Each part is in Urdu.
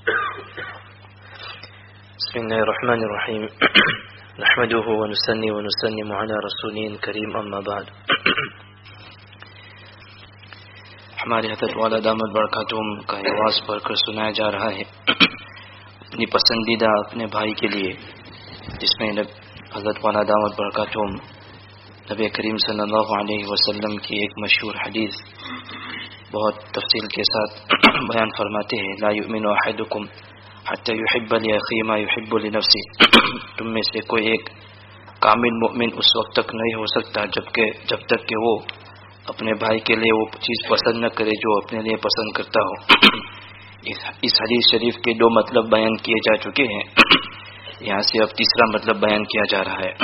بسم الله الرحمن الرحيم نحمده ونصلي ونسلم على رسوله الكريم اما بعد. ہمارے حضرت والا دامت برکاتہم کا آواز پڑھ کر سنایا جا رہا ہے اپنی پسندیدہ اپنے بھائی کے لیے، جس میں حضرت والا دامت برکاتہم نبی کریم صلی اللہ علیہ وسلم کی ایک مشہور حدیث بہت تفصیل کے ساتھ بیان فرماتے ہیں، لا یؤمن احدکم حتی یحب لاخیہ ما یحب لنفسہ، تم میں سے کوئی ایک کامل مؤمن اس وقت تک نہیں ہو سکتا جب تک کہ وہ اپنے بھائی کے لیے وہ چیز پسند نہ کرے جو اپنے لیے پسند کرتا ہو۔ اس حدیث شریف کے دو مطلب بیان کیے جا چکے ہیں، یہاں سے اب تیسرا مطلب بیان کیا جا رہا ہے۔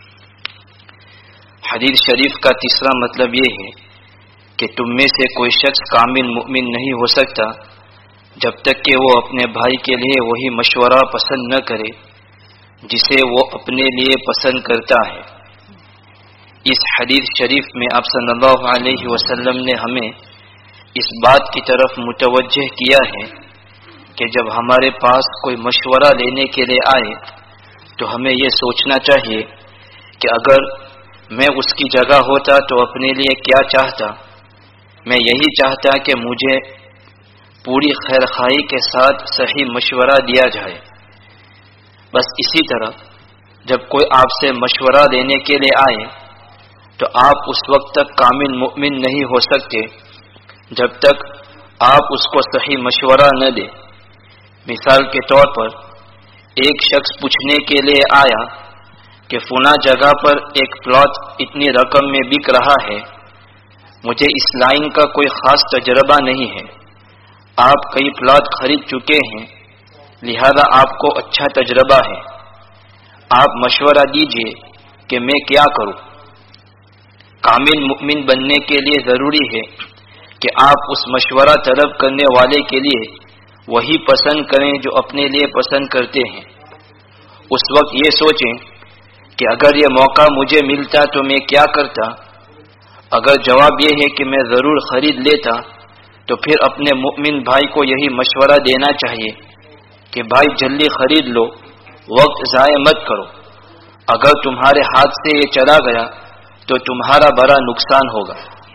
حدیث شریف کا تیسرا مطلب یہ ہے کہ تم میں سے کوئی شخص کامل مؤمن نہیں ہو سکتا جب تک کہ وہ اپنے بھائی کے لیے وہی مشورہ پسند نہ کرے جسے وہ اپنے لیے پسند کرتا ہے۔ اس حدیث شریف میں آپ صلی اللہ علیہ وسلم نے ہمیں اس بات کی طرف متوجہ کیا ہے کہ جب ہمارے پاس کوئی مشورہ لینے کے لیے آئے تو ہمیں یہ سوچنا چاہیے کہ اگر میں اس کی جگہ ہوتا تو اپنے لیے کیا چاہتا۔ میں یہی چاہتا کہ مجھے پوری خیر خواہی کے ساتھ صحیح مشورہ دیا جائے۔ بس اسی طرح جب کوئی آپ سے مشورہ لینے کے لیے آئے تو آپ اس وقت تک کامل مؤمن نہیں ہو سکتے جب تک آپ اس کو صحیح مشورہ نہ دیں۔ مثال کے طور پر ایک شخص پوچھنے کے لیے آیا کہ فلاں جگہ پر ایک پلاٹ اتنی رقم میں بک رہا ہے، مجھے اس لائن کا کوئی خاص تجربہ نہیں ہے، آپ کئی پلاٹ خرید چکے ہیں لہذا آپ کو اچھا تجربہ ہے، آپ مشورہ دیجئے کہ میں کیا کروں۔ کامل مؤمن بننے کے لیے ضروری ہے کہ آپ اس مشورہ طلب کرنے والے کے لیے وہی پسند کریں جو اپنے لیے پسند کرتے ہیں۔ اس وقت یہ سوچیں کہ اگر یہ موقع مجھے ملتا تو میں کیا کرتا۔ اگر جواب یہ ہے کہ میں ضرور خرید لیتا تو پھر اپنے مؤمن بھائی کو یہی مشورہ دینا چاہیے کہ بھائی جلدی خرید لو، وقت ضائع مت کرو، اگر تمہارے ہاتھ سے یہ چلا گیا تو تمہارا بڑا نقصان ہوگا۔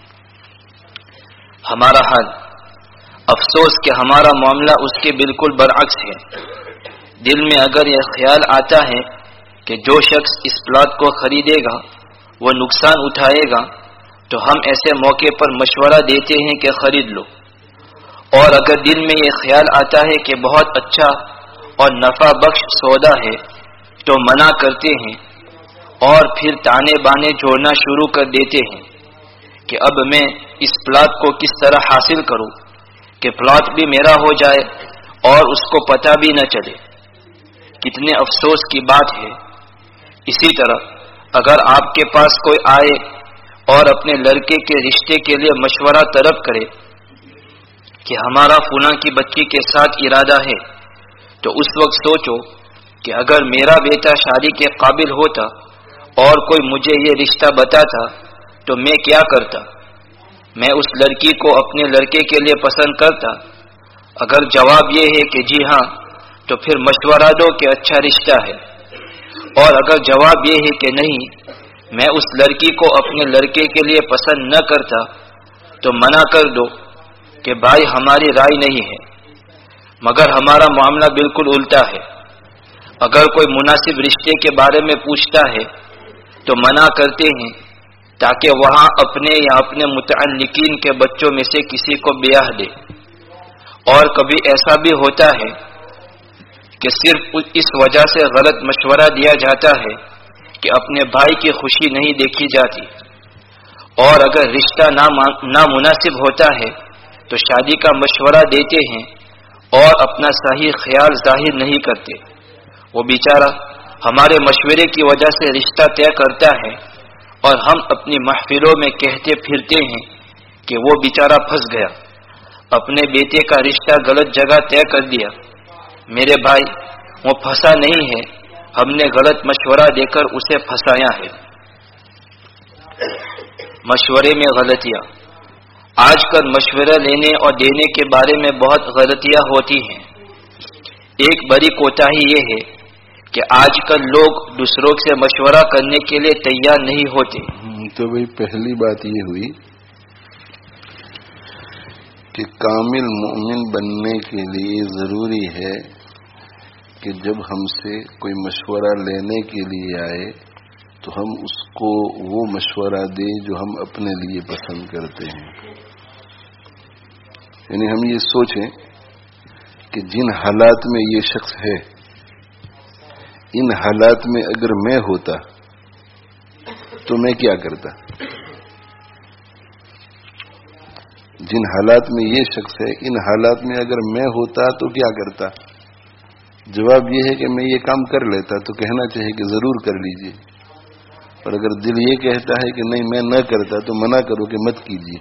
ہمارا حال افسوس کہ ہمارا معاملہ اس کے بالکل برعکس ہے۔ دل میں اگر یہ خیال آتا ہے کہ جو شخص اس پلاٹ کو خریدے گا وہ نقصان اٹھائے گا تو ہم ایسے موقع پر مشورہ دیتے ہیں کہ خرید لو، اور اگر دل میں یہ خیال آتا ہے کہ بہت اچھا اور نفع بخش سودا ہے تو منع کرتے ہیں اور پھر تانے بانے جوڑنا شروع کر دیتے ہیں کہ اب میں اس پلاٹ کو کس طرح حاصل کروں کہ پلاٹ بھی میرا ہو جائے اور اس کو پتہ بھی نہ چلے۔ کتنے افسوس کی بات ہے۔ اسی طرح اگر آپ کے پاس کوئی آئے اور اپنے لڑکے کے رشتے کے لیے مشورہ طلب کرے کہ ہمارا فلاں کی بچی کے ساتھ ارادہ ہے، تو اس وقت سوچو کہ اگر میرا بیٹا شادی کے قابل ہوتا اور کوئی مجھے یہ رشتہ بتاتا تو میں کیا کرتا۔ میں اس لڑکی کو اپنے لڑکے کے لیے پسند کرتا۔ اگر جواب یہ ہے کہ جی ہاں تو پھر مشورہ دو کہ اچھا رشتہ ہے، اور اگر جواب یہ ہے کہ نہیں میں اس لڑکی کو اپنے لڑکے کے لیے پسند نہ کرتا تو منع کر دو کہ بھائی ہماری رائے نہیں ہے۔ مگر ہمارا معاملہ بالکل الٹا ہے۔ اگر کوئی مناسب رشتے کے بارے میں پوچھتا ہے تو منع کرتے ہیں تاکہ وہاں اپنے یا اپنے متعلقین کے بچوں میں سے کسی کو بیاہ دے۔ اور کبھی ایسا بھی ہوتا ہے کہ صرف اس وجہ سے غلط مشورہ دیا جاتا ہے کہ اپنے بھائی کی خوشی نہیں دیکھی جاتی، اور اگر رشتہ نامناسب ہوتا ہے تو شادی کا مشورہ دیتے ہیں اور اپنا صحیح خیال ظاہر نہیں کرتے۔ وہ بیچارہ ہمارے مشورے کی وجہ سے رشتہ طے کرتا ہے اور ہم اپنی محفلوں میں کہتے پھرتے ہیں کہ وہ بیچارہ پھنس گیا، اپنے بیٹے کا رشتہ غلط جگہ طے کر دیا۔ میرے بھائی وہ پھنسا نہیں ہے، ہم نے غلط مشورہ دے کر اسے پھنسایا ہے۔ مشورے میں غلطیاں۔ آج کل مشورہ لینے اور دینے کے بارے میں بہت غلطیاں ہوتی ہیں۔ ایک بڑی کوتاہی یہ ہے کہ آج کل لوگ دوسروں سے مشورہ کرنے کے لیے تیار نہیں ہوتے. تو بھئی پہلی بات یہ ہوئی کہ کامل مومن بننے کے لیے ضروری ہے کہ جب ہم سے کوئی مشورہ لینے کے لیے آئے تو ہم اس کو وہ مشورہ دیں جو ہم اپنے لیے پسند کرتے ہیں. یعنی ہم یہ سوچیں کہ جن حالات میں یہ شخص ہے، ان حالات میں اگر میں ہوتا تو میں کیا کرتا. جن حالات میں یہ شخص ہے، ان حالات میں اگر میں ہوتا تو کیا کرتا. جواب یہ ہے کہ میں یہ کام کر لیتا، تو کہنا چاہیے کہ ضرور کر لیجئے. اور اگر دل یہ کہتا ہے کہ نہیں میں نہ کرتا تو منع کرو کہ مت کیجیے.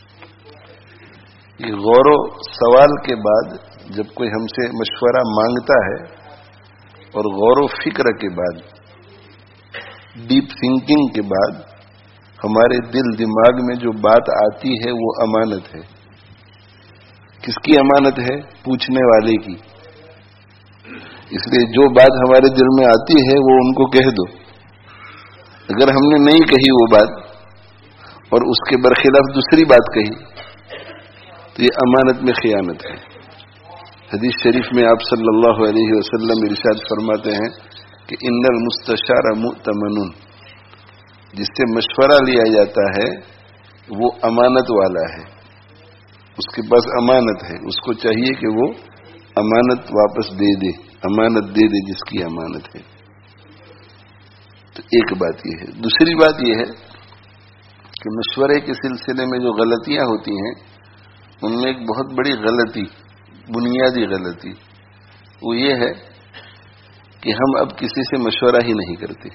یہ غور و سوال کے بعد جب کوئی ہم سے مشورہ مانگتا ہے اور غور و فکر کے بعد، ڈیپ تھنکنگ کے بعد ہمارے دل دماغ میں جو بات آتی ہے وہ امانت ہے. کس کی امانت ہے؟ پوچھنے والے کی. اس لیے جو بات ہمارے دل میں آتی ہے وہ ان کو کہہ دو. اگر ہم نے نہیں کہی وہ بات اور اس کے برخلاف دوسری بات کہی تو یہ امانت میں خیانت ہے. حدیث شریف میں آپ صلی اللہ علیہ وسلم ارشاد فرماتے ہیں کہ ان المستشار مؤتمن، جس سے مشورہ لیا جاتا ہے وہ امانت والا ہے، اس کے پاس امانت ہے، اس کو چاہیے کہ وہ امانت واپس دے دے، امانت دے دے جس کی امانت ہے. تو ایک بات یہ ہے. دوسری بات یہ ہے کہ مشورے کے سلسلے میں جو غلطیاں ہوتی ہیں ان میں ایک بہت بڑی غلطی، بنیادی غلطی، وہ یہ ہے کہ ہم اب کسی سے مشورہ ہی نہیں کرتے.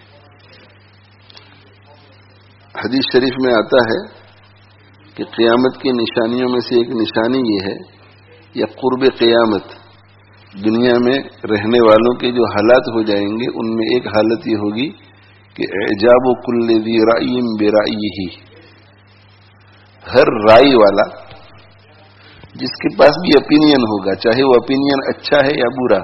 حدیث شریف میں آتا ہے کہ قیامت کی نشانیوں میں سے ایک نشانی یہ ہے، یا قرب قیامت، دنیا میں رہنے والوں کے جو حالات ہو جائیں گے ان میں ایک حالت یہ ہوگی کہ اعجاب کل ذی رأی برأیہ، ہر رائے والا جس کے پاس بھی اپینین ہوگا، چاہے وہ اپینین اچھا ہے یا برا،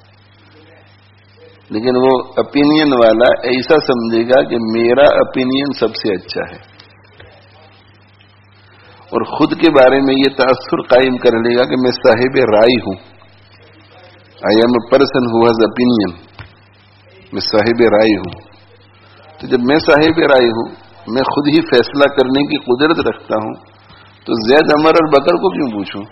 لیکن وہ اپینین والا ایسا سمجھے گا کہ میرا اپینین سب سے اچھا ہے، اور خود کے بارے میں یہ تاثر قائم کر لے گا کہ میں صاحب رائے ہوں. I am a person who has opinion. میں صاحب رائے ہوں. تو جب میں صاحب رائے ہوں، میں خود ہی فیصلہ کرنے کی قدرت رکھتا ہوں، تو زید، عمر اور بکر کو کیوں پوچھوں؟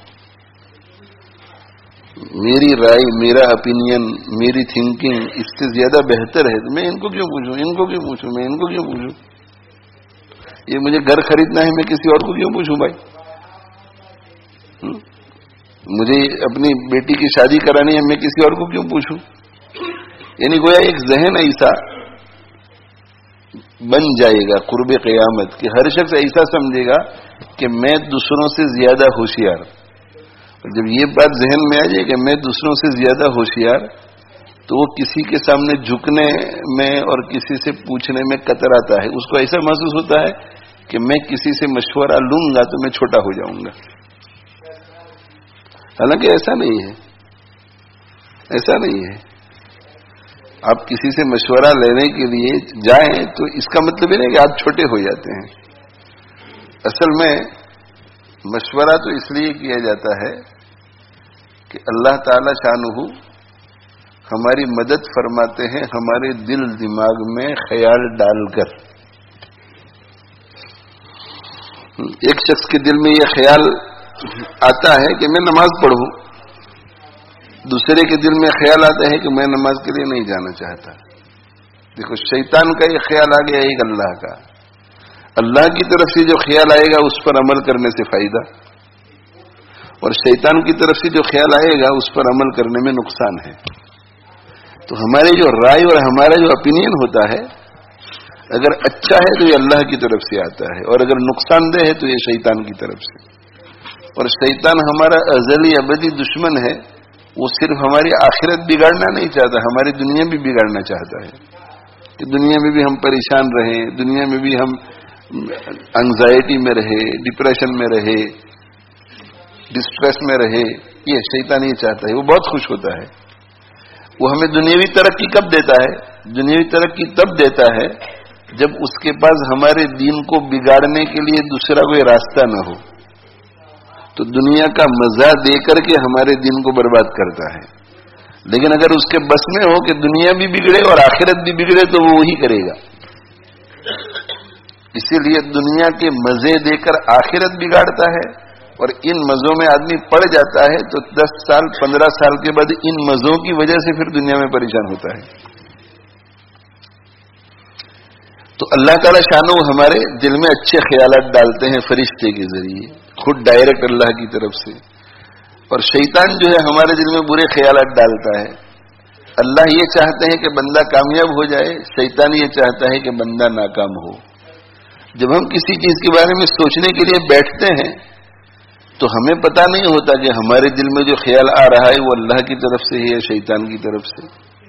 میری رائے، میرا اپینین، میری تھنکنگ اس سے زیادہ بہتر ہے، تو میں ان کو کیوں پوچھوں، ان کو کیوں پوچھوں، میں ان کو کیوں پوچھوں؟ یہ مجھے گھر خریدنا ہے، میں کسی اور کو کیوں پوچھوں بھائی؟ مجھے اپنی بیٹی کی شادی کرانی ہے، میں کسی اور کو کیوں پوچھوں؟ یعنی گویا ایک ذہن ایسا بن جائے گا قرب قیامت کہ ہر شخص ایسا سمجھے گا کہ میں دوسروں سے زیادہ ہوشیار. اور جب یہ بات ذہن میں آ جائے کہ میں دوسروں سے زیادہ ہوشیار، تو وہ کسی کے سامنے جھکنے میں اور کسی سے پوچھنے میں کتراتا ہے. اس کو ایسا محسوس ہوتا ہے کہ میں کسی سے مشورہ لوں گا تو میں چھوٹا ہو جاؤں گا. حالانکہ ایسا نہیں ہے، ایسا نہیں ہے. آپ کسی سے مشورہ لینے کے لیے جائیں تو اس کا مطلب یہ نہیں کہ آپ چھوٹے ہو جاتے ہیں. اصل میں مشورہ تو اس لیے کیا جاتا ہے کہ اللہ تعالی شانہ ہماری مدد فرماتے ہیں ہمارے دل دماغ میں خیال ڈال کر. ایک شخص کے دل میں یہ خیال آتا ہے کہ میں نماز پڑھوں، دوسرے کے دل میں خیال آتا ہے کہ میں نماز کے لیے نہیں جانا چاہتا. دیکھو، شیطان کا یہ خیال آ گیا، ایک اللہ کا. اللہ کی طرف سے جو خیال آئے گا اس پر عمل کرنے سے فائدہ، اور شیطان کی طرف سے جو خیال آئے گا اس پر عمل کرنے میں نقصان ہے. تو ہماری جو رائے اور ہمارا جو اپینین ہوتا ہے، اگر اچھا ہے تو یہ اللہ کی طرف سے آتا ہے، اور اگر نقصان دہ ہے تو یہ شیطان کی طرف سے. اور شیطان ہمارا ازلی ابدی دشمن ہے. وہ صرف ہماری آخرت بگاڑنا نہیں چاہتا، ہماری دنیا بھی بگاڑنا چاہتا ہے کہ دنیا میں بھی ہم پریشان رہیں، دنیا میں بھی ہم انگزائٹی میں رہے، ڈپریشن میں رہے، ڈسٹریس میں رہے. یہ شیطان یہ چاہتا ہے. وہ بہت خوش ہوتا ہے وہ ہمیں دنیاوی ترقی کب دیتا ہے؟ دنیاوی ترقی تب دیتا ہے جب اس کے پاس ہمارے دین کو بگاڑنے کے لیے دوسرا کوئی راستہ نہ ہو. تو دنیا کا مزہ دے کر کے ہمارے دین کو برباد کرتا ہے. لیکن اگر اس کے بس میں ہو کہ دنیا بھی بگڑے اور آخرت بھی بگڑے تو وہ وہی کرے گا. اسی لیے دنیا کے مزے دے کر آخرت بگاڑتا ہے، اور ان مزوں میں آدمی پڑ جاتا ہے تو 10 سال 15 سال کے بعد ان مزوں کی وجہ سے پھر دنیا میں پریشان ہوتا ہے. تو اللہ تعالی شانو ہمارے دل میں اچھے خیالات ڈالتے ہیں فرشتے کے ذریعے، خود ڈائریکٹ اللہ کی طرف سے. اور شیطان جو ہے ہمارے دل میں برے خیالات ڈالتا ہے. اللہ یہ چاہتے ہیں کہ بندہ کامیاب ہو جائے، شیطان یہ چاہتا ہے کہ بندہ ناکام ہو. جب ہم کسی چیز کے بارے میں سوچنے کے لیے بیٹھتے ہیں تو ہمیں پتہ نہیں ہوتا کہ ہمارے دل میں جو خیال آ رہا ہے وہ اللہ کی طرف سے ہے یا شیطان کی طرف سے.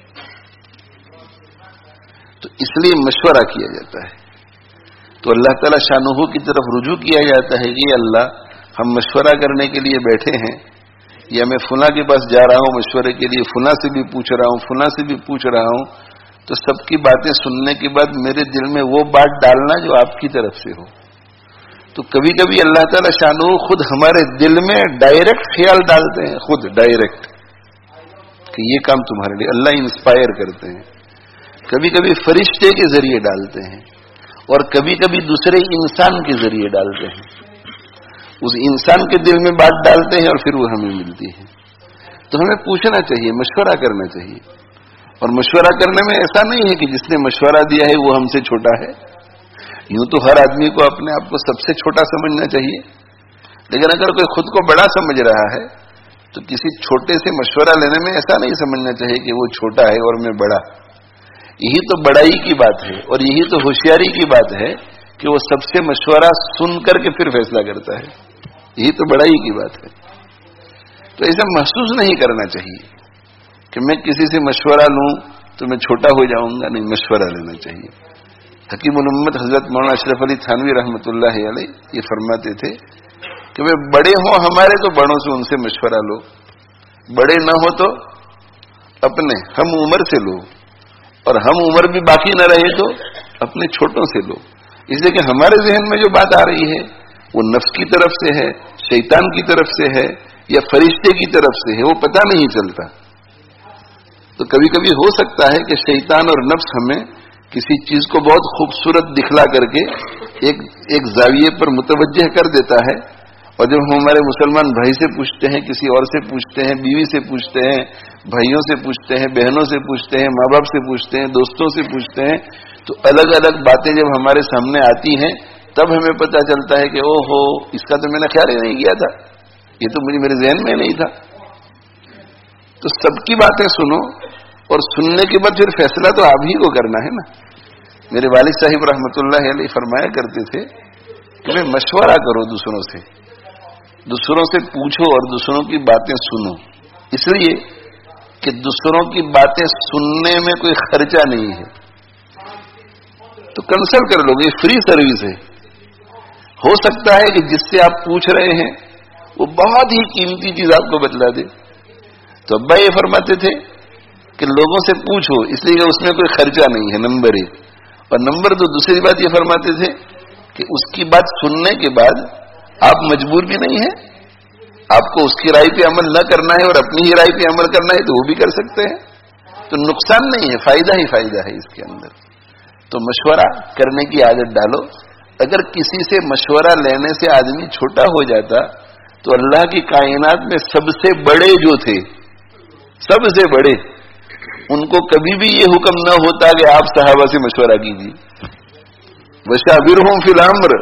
تو اس لیے مشورہ کیا جاتا ہے. تو اللہ تعالی شانہ کی طرف رجوع کیا جاتا ہے کہ اللہ ہم مشورہ کرنے کے لیے بیٹھے ہیں، یا میں فلاں کے پاس جا رہا ہوں مشورے کے لیے، فلاں سے بھی پوچھ رہا ہوں، فلاں سے بھی پوچھ رہا ہوں، تو سب کی باتیں سننے کے بعد میرے دل میں وہ بات ڈالنا جو آپ کی طرف سے ہو. تو کبھی کبھی اللہ تعالی شانہ خود ہمارے دل میں ڈائریکٹ خیال ڈالتے ہیں، خود ڈائریکٹ کہ یہ کام تمہارے لیے. اللہ انسپائر کرتے ہیں. کبھی کبھی فرشتے کے ذریعے ڈالتے ہیں، اور کبھی کبھی دوسرے انسان کے ذریعے ڈالتے ہیں. اس انسان کے دل میں بات ڈالتے ہیں اور پھر وہ ہمیں ملتی ہے. تو ہمیں پوچھنا چاہیے، مشورہ کرنا چاہیے. اور مشورہ کرنے میں ایسا نہیں ہے کہ جس نے مشورہ دیا ہے وہ ہم سے چھوٹا ہے. یوں تو ہر آدمی کو اپنے آپ کو سب سے چھوٹا سمجھنا چاہیے، لیکن اگر کوئی خود کو بڑا سمجھ رہا ہے تو کسی چھوٹے سے مشورہ لینے میں ایسا نہیں سمجھنا چاہیے کہ وہ چھوٹا ہے اور میں بڑا. یہی تو بڑائی کی بات ہے، اور یہی تو ہوشیاری کی بات ہے کہ وہ سب سے مشورہ سن کر کے پھر فیصلہ کرتا ہے. یہی تو بڑائی کی بات ہے. تو ایسا محسوس نہیں کرنا چاہیے کہ میں کسی سے مشورہ لوں تو میں چھوٹا ہو جاؤں گا. نہیں، مشورہ لینا چاہیے. حکیم الامت حضرت مولانا اشرف علی تھانوی رحمۃ اللہ علیہ یہ فرماتے تھے کہ وہ بڑے ہوں ہمارے تو بڑوں سے ان سے مشورہ لو، بڑے نہ ہو تو اپنے ہم عمر سے لو، اور ہم عمر بھی باقی نہ رہے تو اپنے چھوٹوں سے لو. اس لیے کہ ہمارے ذہن میں جو بات آ رہی ہے وہ نفس کی طرف سے ہے، شیطان کی طرف سے ہے، یا فرشتے کی طرف سے ہے، وہ پتہ نہیں چلتا. تو کبھی کبھی ہو سکتا ہے کہ شیطان اور نفس ہمیں کسی چیز کو بہت خوبصورت دکھلا کر کے ایک زاویے پر متوجہ کر دیتا ہے، اور جب ہم ہمارے مسلمان بھائی سے پوچھتے ہیں، کسی اور سے پوچھتے ہیں، بیوی سے پوچھتے ہیں، بھائیوں سے پوچھتے ہیں، بہنوں سے پوچھتے ہیں، ماں باپ سے پوچھتے ہیں، دوستوں سے پوچھتے ہیں، تو الگ الگ باتیں جب ہمارے سامنے آتی ہیں تب ہمیں پتہ چلتا ہے کہ او ہو، اس کا تو میں نے خیال ہی نہیں کیا تھا، یہ تو میرے ذہن میں نہیں تھا. تو سب کی باتیں سنو، اور سننے کے بعد پھر فیصلہ تو آپ ہی کو کرنا ہے نا. میرے والد صاحب رحمۃ اللہ علیہ فرمایا کرتے تھے کہ میں مشورہ کرو دوسروں سے پوچھو اور دوسروں کی باتیں سنو. اس لیے کہ دوسروں کی باتیں سننے میں کوئی خرچہ نہیں ہے، تو کنسلٹ کر لو گے، فری سروس ہے. ہو سکتا ہے کہ جس سے آپ پوچھ رہے ہیں وہ بہت ہی قیمتی چیز آپ کو بتلا دے. تو ابا یہ فرماتے تھے کہ لوگوں سے پوچھو، اس لیے کہ اس میں کوئی خرچہ نہیں ہے، نمبر 1. اور نمبر 2 دوسری بات یہ فرماتے تھے کہ اس کی بات سننے کے بعد آپ مجبور بھی نہیں ہیں، آپ کو اس کی رائے پہ عمل نہ کرنا ہے اور اپنی ہی رائے پہ عمل کرنا ہے تو وہ بھی کر سکتے ہیں. تو نقصان نہیں ہے، فائدہ ہی فائدہ ہے اس کے اندر. تو مشورہ کرنے کی عادت ڈالو. اگر کسی سے مشورہ لینے سے آدمی چھوٹا ہو جاتا تو اللہ کی کائنات میں سب سے بڑے جو تھے، سب سے بڑے، ان کو کبھی بھی یہ حکم نہ ہوتا کہ آپ صحابہ سے مشورہ کیجیے. وشاورہم فی الامر،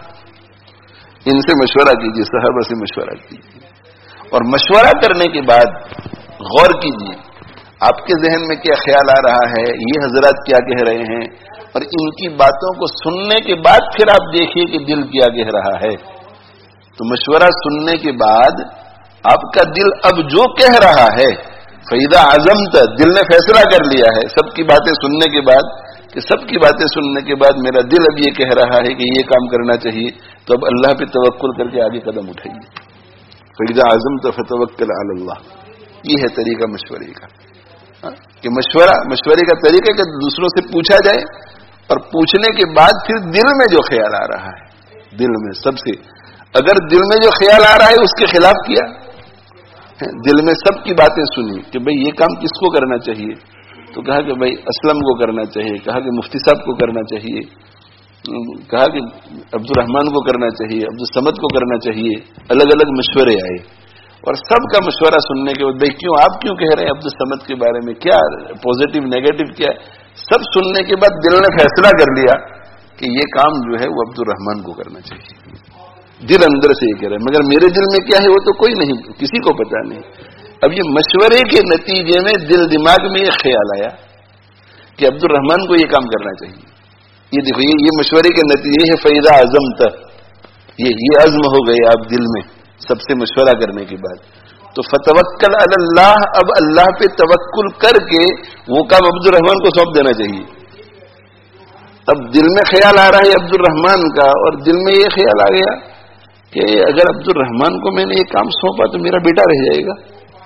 ان سے مشورہ کیجیے، صحابہ سے مشورہ کیجیے. اور مشورہ کرنے کے بعد غور کیجیے آپ کے ذہن میں کیا خیال آ رہا ہے، یہ حضرات کیا کہہ رہے ہیں، اور ان کی باتوں کو سننے کے بعد پھر آپ دیکھیے کہ دل کیا کہہ رہا ہے. تو مشورہ سننے کے بعد آپ کا دل اب جو کہہ رہا ہے، فَإِذَا عَزَمْتَ، دل نے فیصلہ کر لیا ہے سب کی باتیں سننے کے بعد، کہ سب کی باتیں سننے کے بعد میرا دل اب یہ کہہ رہا ہے کہ یہ کام کرنا چاہیے، تو اب اللہ پہ توکل کر کے آگے قدم اٹھائیے. فَإِذَا عَزَمْتَ فَتَوَكَّلْ عَلَى اللَّهِ، یہ ہے طریقہ مشورے کا. کہ مشورے کا طریقہ کہ دوسروں سے پوچھا جائے اور پوچھنے کے بعد پھر دل میں جو خیال آ رہا ہے، دل میں سب سے، اگر دل میں جو خیال آ رہا ہے اس کے خلاف کیا، دل میں سب کی باتیں سنی کہ بھئی یہ کام کس کو کرنا چاہیے، تو کہا کہ بھئی اسلم کو کرنا چاہیے، کہا کہ مفتی صاحب کو کرنا چاہیے، کہا کہ عبد الرحمان کو کرنا چاہیے، عبد الصمد کو کرنا چاہیے، الگ الگ مشورے آئے اور سب کا مشورہ سننے کے بعد بھئی کیوں آپ کیوں کہہ رہے ہیں عبد الصمد کے بارے میں، کیا پازیٹو نیگیٹو کیا ہے، سب سننے کے بعد دل نے فیصلہ کر لیا کہ یہ کام جو ہے وہ عبد الرحمان کو کرنا چاہیے، دل اندر سے یہ کہہ رہا ہے، مگر میرے دل میں کیا ہے وہ تو کوئی نہیں، کسی کو پتا نہیں۔ اب یہ مشورے کے نتیجے میں دل دماغ میں یہ خیال آیا کہ عبد الرحمان کو یہ کام کرنا چاہیے، یہ دیکھو یہ مشورے کے نتیجے ہے فیضا عزمت، یہ عزم ہو گئے آپ دل میں سب سے مشورہ کرنے کے بعد، تو فتوکل علی اللہ، اب اللہ پہ توکل کر کے وہ کام عبد الرحمان کو سونپ دینا چاہیے۔ اب دل میں خیال آ رہا ہے عبد الرحمان کا، اور دل میں یہ خیال آ گیا کہ اگر عبد الرحمان کو میں نے یہ کام سونپا تو میرا بیٹا رہ جائے گا،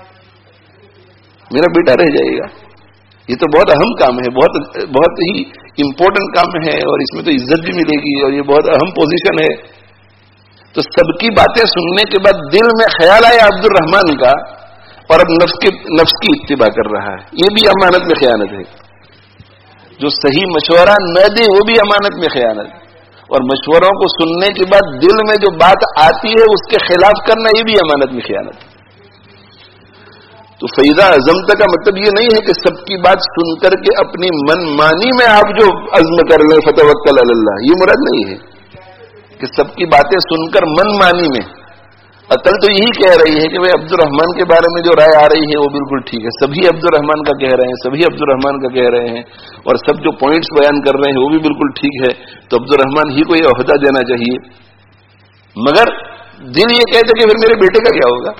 میرا بیٹا رہ جائے گا، یہ تو بہت اہم کام ہے، بہت ہی امپورٹنٹ کام ہے، اور اس میں تو عزت بھی ملے گی اور یہ بہت اہم پوزیشن ہے۔ تو سب کی باتیں سننے کے بعد دل میں خیال آیا عبد الرحمان کا، اور اب نفس کی اتباع کر رہا ہے، یہ بھی امانت میں خیانت ہے، جو صحیح مشورہ نہ دے وہ بھی امانت میں خیانت، اور مشوروں کو سننے کے بعد دل میں جو بات آتی ہے اس کے خلاف کرنا یہ بھی امانت میں خیانت ہے۔ تو فیضا عزمت کا مطلب یہ نہیں ہے کہ سب کی بات سن کر کے اپنی من مانی میں آپ جو عزم کر لیں فتوکل علی اللہ، یہ مراد نہیں ہے کہ سب کی باتیں سن کر من مانی میں، عقل تو یہی کہہ رہی ہے کہ بھائی عبد الرحمان کے بارے میں جو رائے آ رہی ہے وہ بالکل ٹھیک ہے، سبھی عبد الرحمان کا کہہ رہے ہیں، سبھی عبد الرحمان کا کہہ رہے ہیں، اور سب جو پوائنٹس بیان کر رہے ہیں وہ بھی بالکل ٹھیک ہے، تو عبد الرحمان ہی کو یہ عہدہ دینا چاہیے، مگر دل یہ کہتے کہ پھر میرے بیٹے کا کیا ہوگا،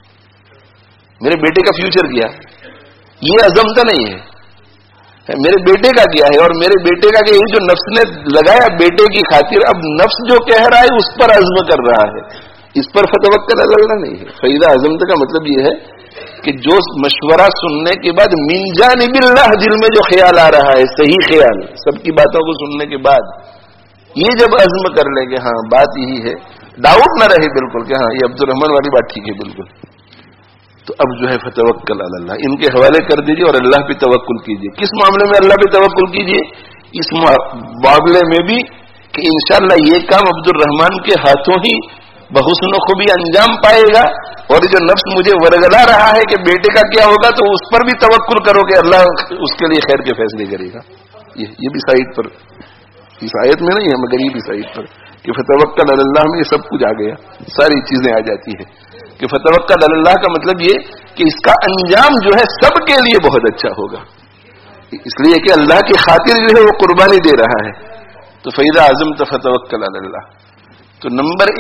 میرے بیٹے کا فیوچر کیا، یہ عزم تو نہیں ہے، میرے بیٹے کا کیا ہے، اور میرے بیٹے کا کہ یہ جو نفس نے لگایا بیٹے کی خاطر، اب نفس جو کہہ رہا ہے اس پر عزم کر رہا ہے، اس پر فتوکل علی اللہ نہیں ہے۔ فیضا عزمت کا مطلب یہ ہے کہ جو مشورہ سننے کے بعد من جانب اللہ دل میں جو خیال آ رہا ہے، صحیح خیال، سب کی باتوں کو سننے کے بعد یہ جب عزم کر لے کہ ہاں بات یہی ہے، ڈاؤٹ نہ رہے بالکل کہ ہاں یہ عبد الرحمان والی بات ٹھیک ہے بالکل، تو اب جو ہے فتوکل علی اللہ، ان کے حوالے کر دیجئے اور اللہ پہ توکل کیجئے۔ کس معاملے میں اللہ پہ توکل کیجئے؟ اس معاملے میں بھی کہ انشاءاللہ یہ کام عبد الرحمان کے ہاتھوں ہی بحسن و خوبی انجام پائے گا، اور جو نفس مجھے ورگلا رہا ہے کہ بیٹے کا کیا ہوگا، تو اس پر بھی توکل کرو کہ اللہ اس کے لیے خیر کے فیصلے کرے گا۔ یہ بھی سائٹ پر، اس آیت میں نہیں ہے مگر یہ بھی سائٹ پر کہ فتوکل علی اللہ میں یہ سب کچھ آ گیا، ساری چیزیں آ جاتی ہیں کہ فتوکل علی اللہ کا مطلب یہ کہ اس کا انجام جو ہے سب کے لیے بہت اچھا ہوگا، اس لیے کہ اللہ کی خاطر جو ہے وہ قربانی دے رہا ہے۔ تو فیضا عزمت فتوکل علی اللہ۔ تو نمبر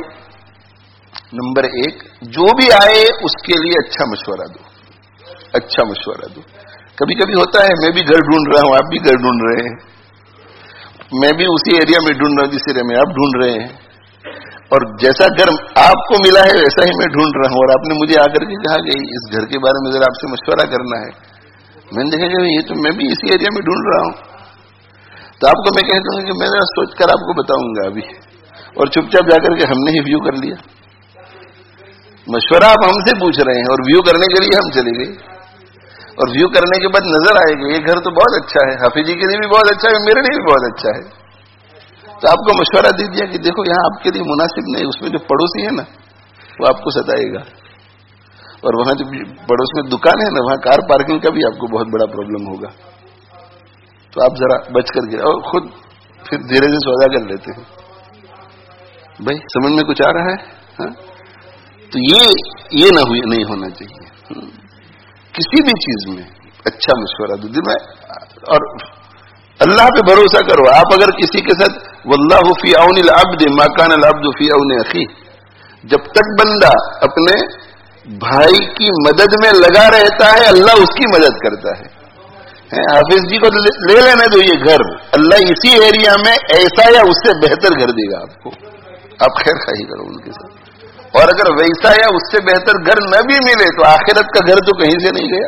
ایک جو بھی آئے اس کے لیے اچھا مشورہ دو، اچھا مشورہ دو۔ کبھی کبھی ہوتا ہے میں بھی گھر ڈھونڈ رہا ہوں، آپ بھی گھر ڈھونڈ رہے ہیں، میں بھی اسی ایریا میں ڈھونڈ رہا ہوں جس ایریا میں آپ ڈھونڈ رہے ہیں، اور جیسا گھر آپ کو ملا ہے ویسا ہی میں ڈھونڈ رہا ہوں، اور آپ نے مجھے آ کر کے کہا کہ اس گھر کے بارے میں ذرا آپ سے مشورہ کرنا ہے، میں نے دیکھا کہ یہ تو میں بھی اسی ایریا میں ڈھونڈ رہا ہوں، تو آپ کو میں کہتا ہوں کہ میں ذرا سوچ کر آپ کو بتاؤں گا ابھی، اور چپ چاپ جا کر کے ہم نے ہی ویو کر لیا۔ مشورہ آپ ہم سے پوچھ رہے ہیں اور ویو کرنے کے لیے ہم چلے گئے، اور ویو کرنے کے بعد نظر آئے گا یہ گھر تو بہت اچھا ہے، حافظ جی کے لیے بھی بہت اچھا ہے، میرے لیے بھی بہت اچھا ہے، تو آپ کو مشورہ دے دیا کہ دیکھو یہاں آپ کے لیے مناسب نہیں، اس میں جو پڑوسی ہے نا وہ آپ کو ستائے گا، اور وہاں جو پڑوس میں دکان ہے نا وہاں کار پارکنگ کا بھی آپ کو بہت بڑا پرابلم ہوگا، تو آپ ذرا بچ کر کے اور خود پھر دھیرے سے سودا کر لیتے ہیں۔ بھائی سمجھ میں کچھ آ رہا ہے؟ ہاں؟ تو یہ نہیں ہونا چاہیے، کسی بھی چیز میں اچھا مشورہ دو دل میں، اور اللہ پہ بھروسہ کرو۔ آپ اگر کسی کے ساتھ واللہ فی عون العبد ما کان العبد فی عون اخیہ، جب تک بندہ اپنے بھائی کی مدد میں لگا رہتا ہے اللہ اس کی مدد کرتا ہے۔ حافظ جی کو لے لینے دو یہ گھر، اللہ اسی ایریا میں ایسا یا اس سے بہتر گھر دے گا آپ کو، آپ خیر خواہی کرو ان کے ساتھ، اور اگر ویسا یا اس سے بہتر گھر نہ بھی ملے تو آخرت کا گھر تو کہیں سے نہیں گیا،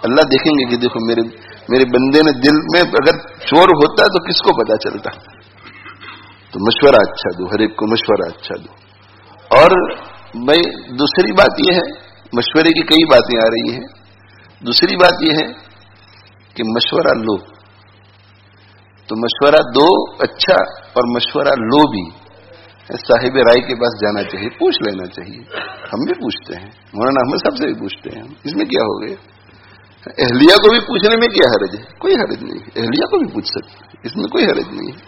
اللہ دیکھیں گے کہ دیکھو میرے بندے نے دل میں اگر چور ہوتا تو کس کو پتا چلتا. تو مشورہ اچھا دو، ہر ایک کو مشورہ اچھا دو. اور بھائی دوسری بات یہ ہے، مشورے کی کئی باتیں آ رہی ہیں. دوسری بات یہ ہے کہ مشورہ لو، تو مشورہ دو اچھا، اور مشورہ لو بھی صاحب رائے کے پاس جانا چاہیے، پوچھ لینا چاہیے. ہم بھی پوچھتے ہیں، مولانا احمد صاحب سے بھی پوچھتے ہیں، اس میں کیا ہو گیا؟ اہلیہ کو بھی پوچھنے میں کیا حرج ہے؟ کوئی حرج نہیں ہے، اہلیہ کو بھی پوچھ سکتے ہیں، اس میں کوئی حرج نہیں ہے.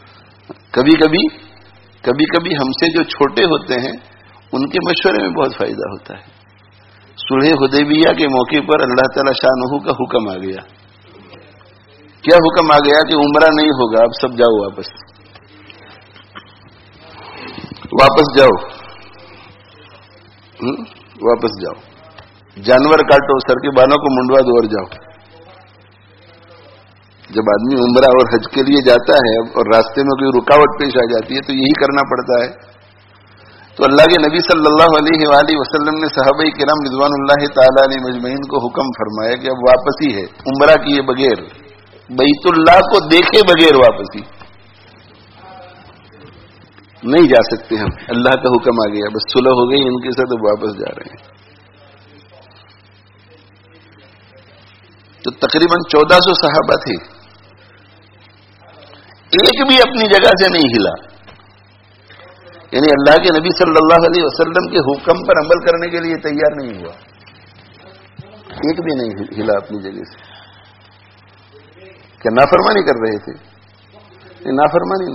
کبھی کبھی ہم سے جو چھوٹے ہوتے ہیں ان کے مشورے میں بہت فائدہ ہوتا ہے. صلح حدیبیہ کے موقع پر اللہ تعالی شانہ کا حکم آ گیا. کیا حکم آ گیا کہ عمرہ نہیں ہوگا، اب سب جاؤ واپس جاؤ، واپس جاؤ، جانور کاٹو، سر کے بالوں کو منڈوا دو اور جاؤ. جب آدمی عمرہ اور حج کے لیے جاتا ہے اور راستے میں کوئی رکاوٹ پیش آ جاتی ہے تو یہی کرنا پڑتا ہے. تو اللہ کے نبی صلی اللہ علیہ وآلہ وسلم نے صحابہ کرام رضوان اللہ تعالی علیہ مجمعین کو حکم فرمایا کہ اب واپسی ہے، عمرہ کیے بغیر، بیت اللہ کو دیکھے بغیر واپسی نہیں جا سکتے ہم. اللہ کا حکم آ گیا، بس صلح ہو گئی ان کے ساتھ، اب واپس جا رہے ہیں. تو تقریباً 1400 صحابہ تھے، ایک بھی اپنی جگہ سے نہیں ہلا. یعنی اللہ کے نبی صلی اللہ علیہ وسلم کے حکم پر عمل کرنے کے لیے تیار نہیں ہوا، ایک بھی نہیں ہلا اپنی جگہ سے. کیا نافرمانی کر رہے تھے؟ نافرمانی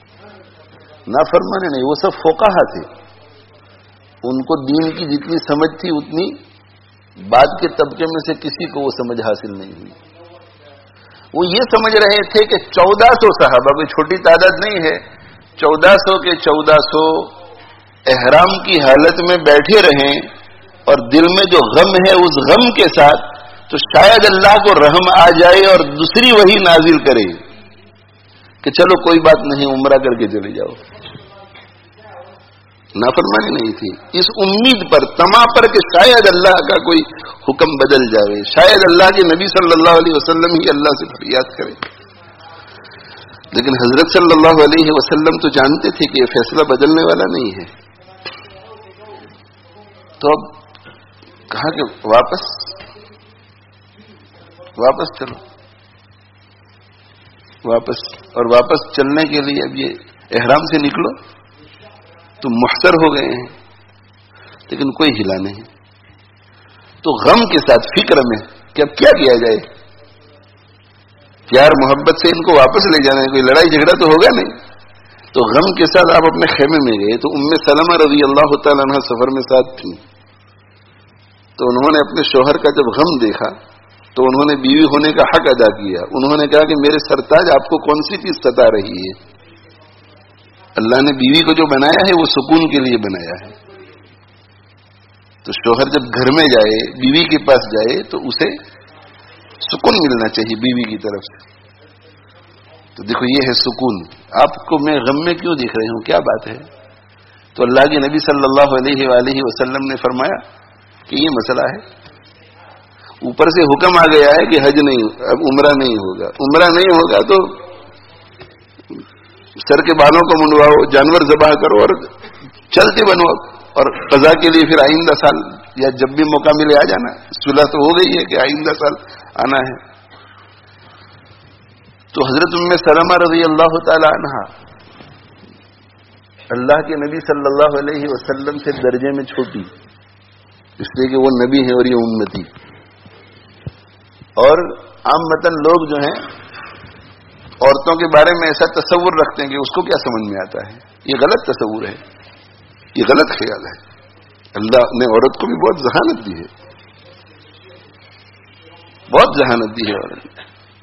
نہیں، وہ سب فقہا تھے. ان کو دین کی جتنی سمجھ تھی اتنی بعد کے طبقے میں سے کسی کو وہ سمجھ حاصل نہیں ہوئی. وہ یہ سمجھ رہے تھے کہ 1400 صحابہ، کوئی چھوٹی تعداد نہیں ہے، 1400 کے 1400 احرام کی حالت میں بیٹھے رہیں اور دل میں جو غم ہے اس غم کے ساتھ، تو شاید اللہ کو رحم آ جائے اور دوسری وحی نازل کرے کہ چلو کوئی بات نہیں، عمرہ کر کے چلے جاؤ. نافرمانی نہیں تھی، اس امید پر، تما پر کہ شاید اللہ کا کوئی حکم بدل جائے، شاید اللہ کے نبی صلی اللہ علیہ وسلم ہی اللہ سے فریاد کرے. لیکن حضرت صلی اللہ علیہ وسلم تو جانتے تھے کہ یہ فیصلہ بدلنے والا نہیں ہے. تو اب کہا کہ واپس چلو، واپس چلنے کے لیے اب یہ احرام سے نکلو. تو محتر ہو گئے ہیں، لیکن کوئی ہلا نہیں. تو غم کے ساتھ، فکر میں کہ اب کیا کیا جائے، پیار محبت سے ان کو واپس لے جانا ہے، کوئی لڑائی جھگڑا تو ہوگا نہیں. تو غم کے ساتھ آپ اپنے خیمے میں گئے. تو ام سلمہ رضی اللہ تعالیٰ عنہ سفر میں ساتھ تھی. تو انہوں نے اپنے شوہر کا جب غم دیکھا تو انہوں نے بیوی ہونے کا حق ادا کیا. انہوں نے کہا کہ میرے سرتاج، آپ کو کون سی چیز ستا رہی ہے؟ اللہ نے بیوی کو جو بنایا ہے وہ سکون کے لیے بنایا ہے. تو شوہر جب گھر میں جائے، بیوی کے پاس جائے، تو اسے سکون ملنا چاہیے بیوی کی طرف سے. تو دیکھو یہ ہے سکون. آپ کو میں غم میں کیوں دکھ رہی ہوں، کیا بات ہے؟ تو اللہ کے نبی صلی اللہ علیہ وآلہ وسلم نے فرمایا کہ یہ مسئلہ ہے، اوپر سے حکم آ گیا ہے کہ حج نہیں، اب عمرہ نہیں ہوگا. عمرہ نہیں ہوگا تو سر کے بالوں کو منڈواؤ، جانور ذبح کرو اور چلتے بنو، اور قضا کے لیے پھر آئندہ سال یا جب بھی موقع ملے آ جانا. صلح تو ہو گئی ہے کہ آئندہ سال آنا ہے. تو حضرت ام سلمہ رضی اللہ تعالی عنہ اللہ کے نبی صلی اللہ علیہ وسلم سے درجے میں چھوٹی، اس لیے کہ وہ نبی ہے اور یہ امتی. اور عامتاً لوگ جو ہیں عورتوں کے بارے میں ایسا تصور رکھتے ہیں کہ اس کو کیا سمجھ میں آتا ہے. یہ غلط تصور ہے، یہ غلط خیال ہے. اللہ نے عورت کو بھی بہت ذہانت دی ہے، بہت ذہانت دی ہے عورت نے.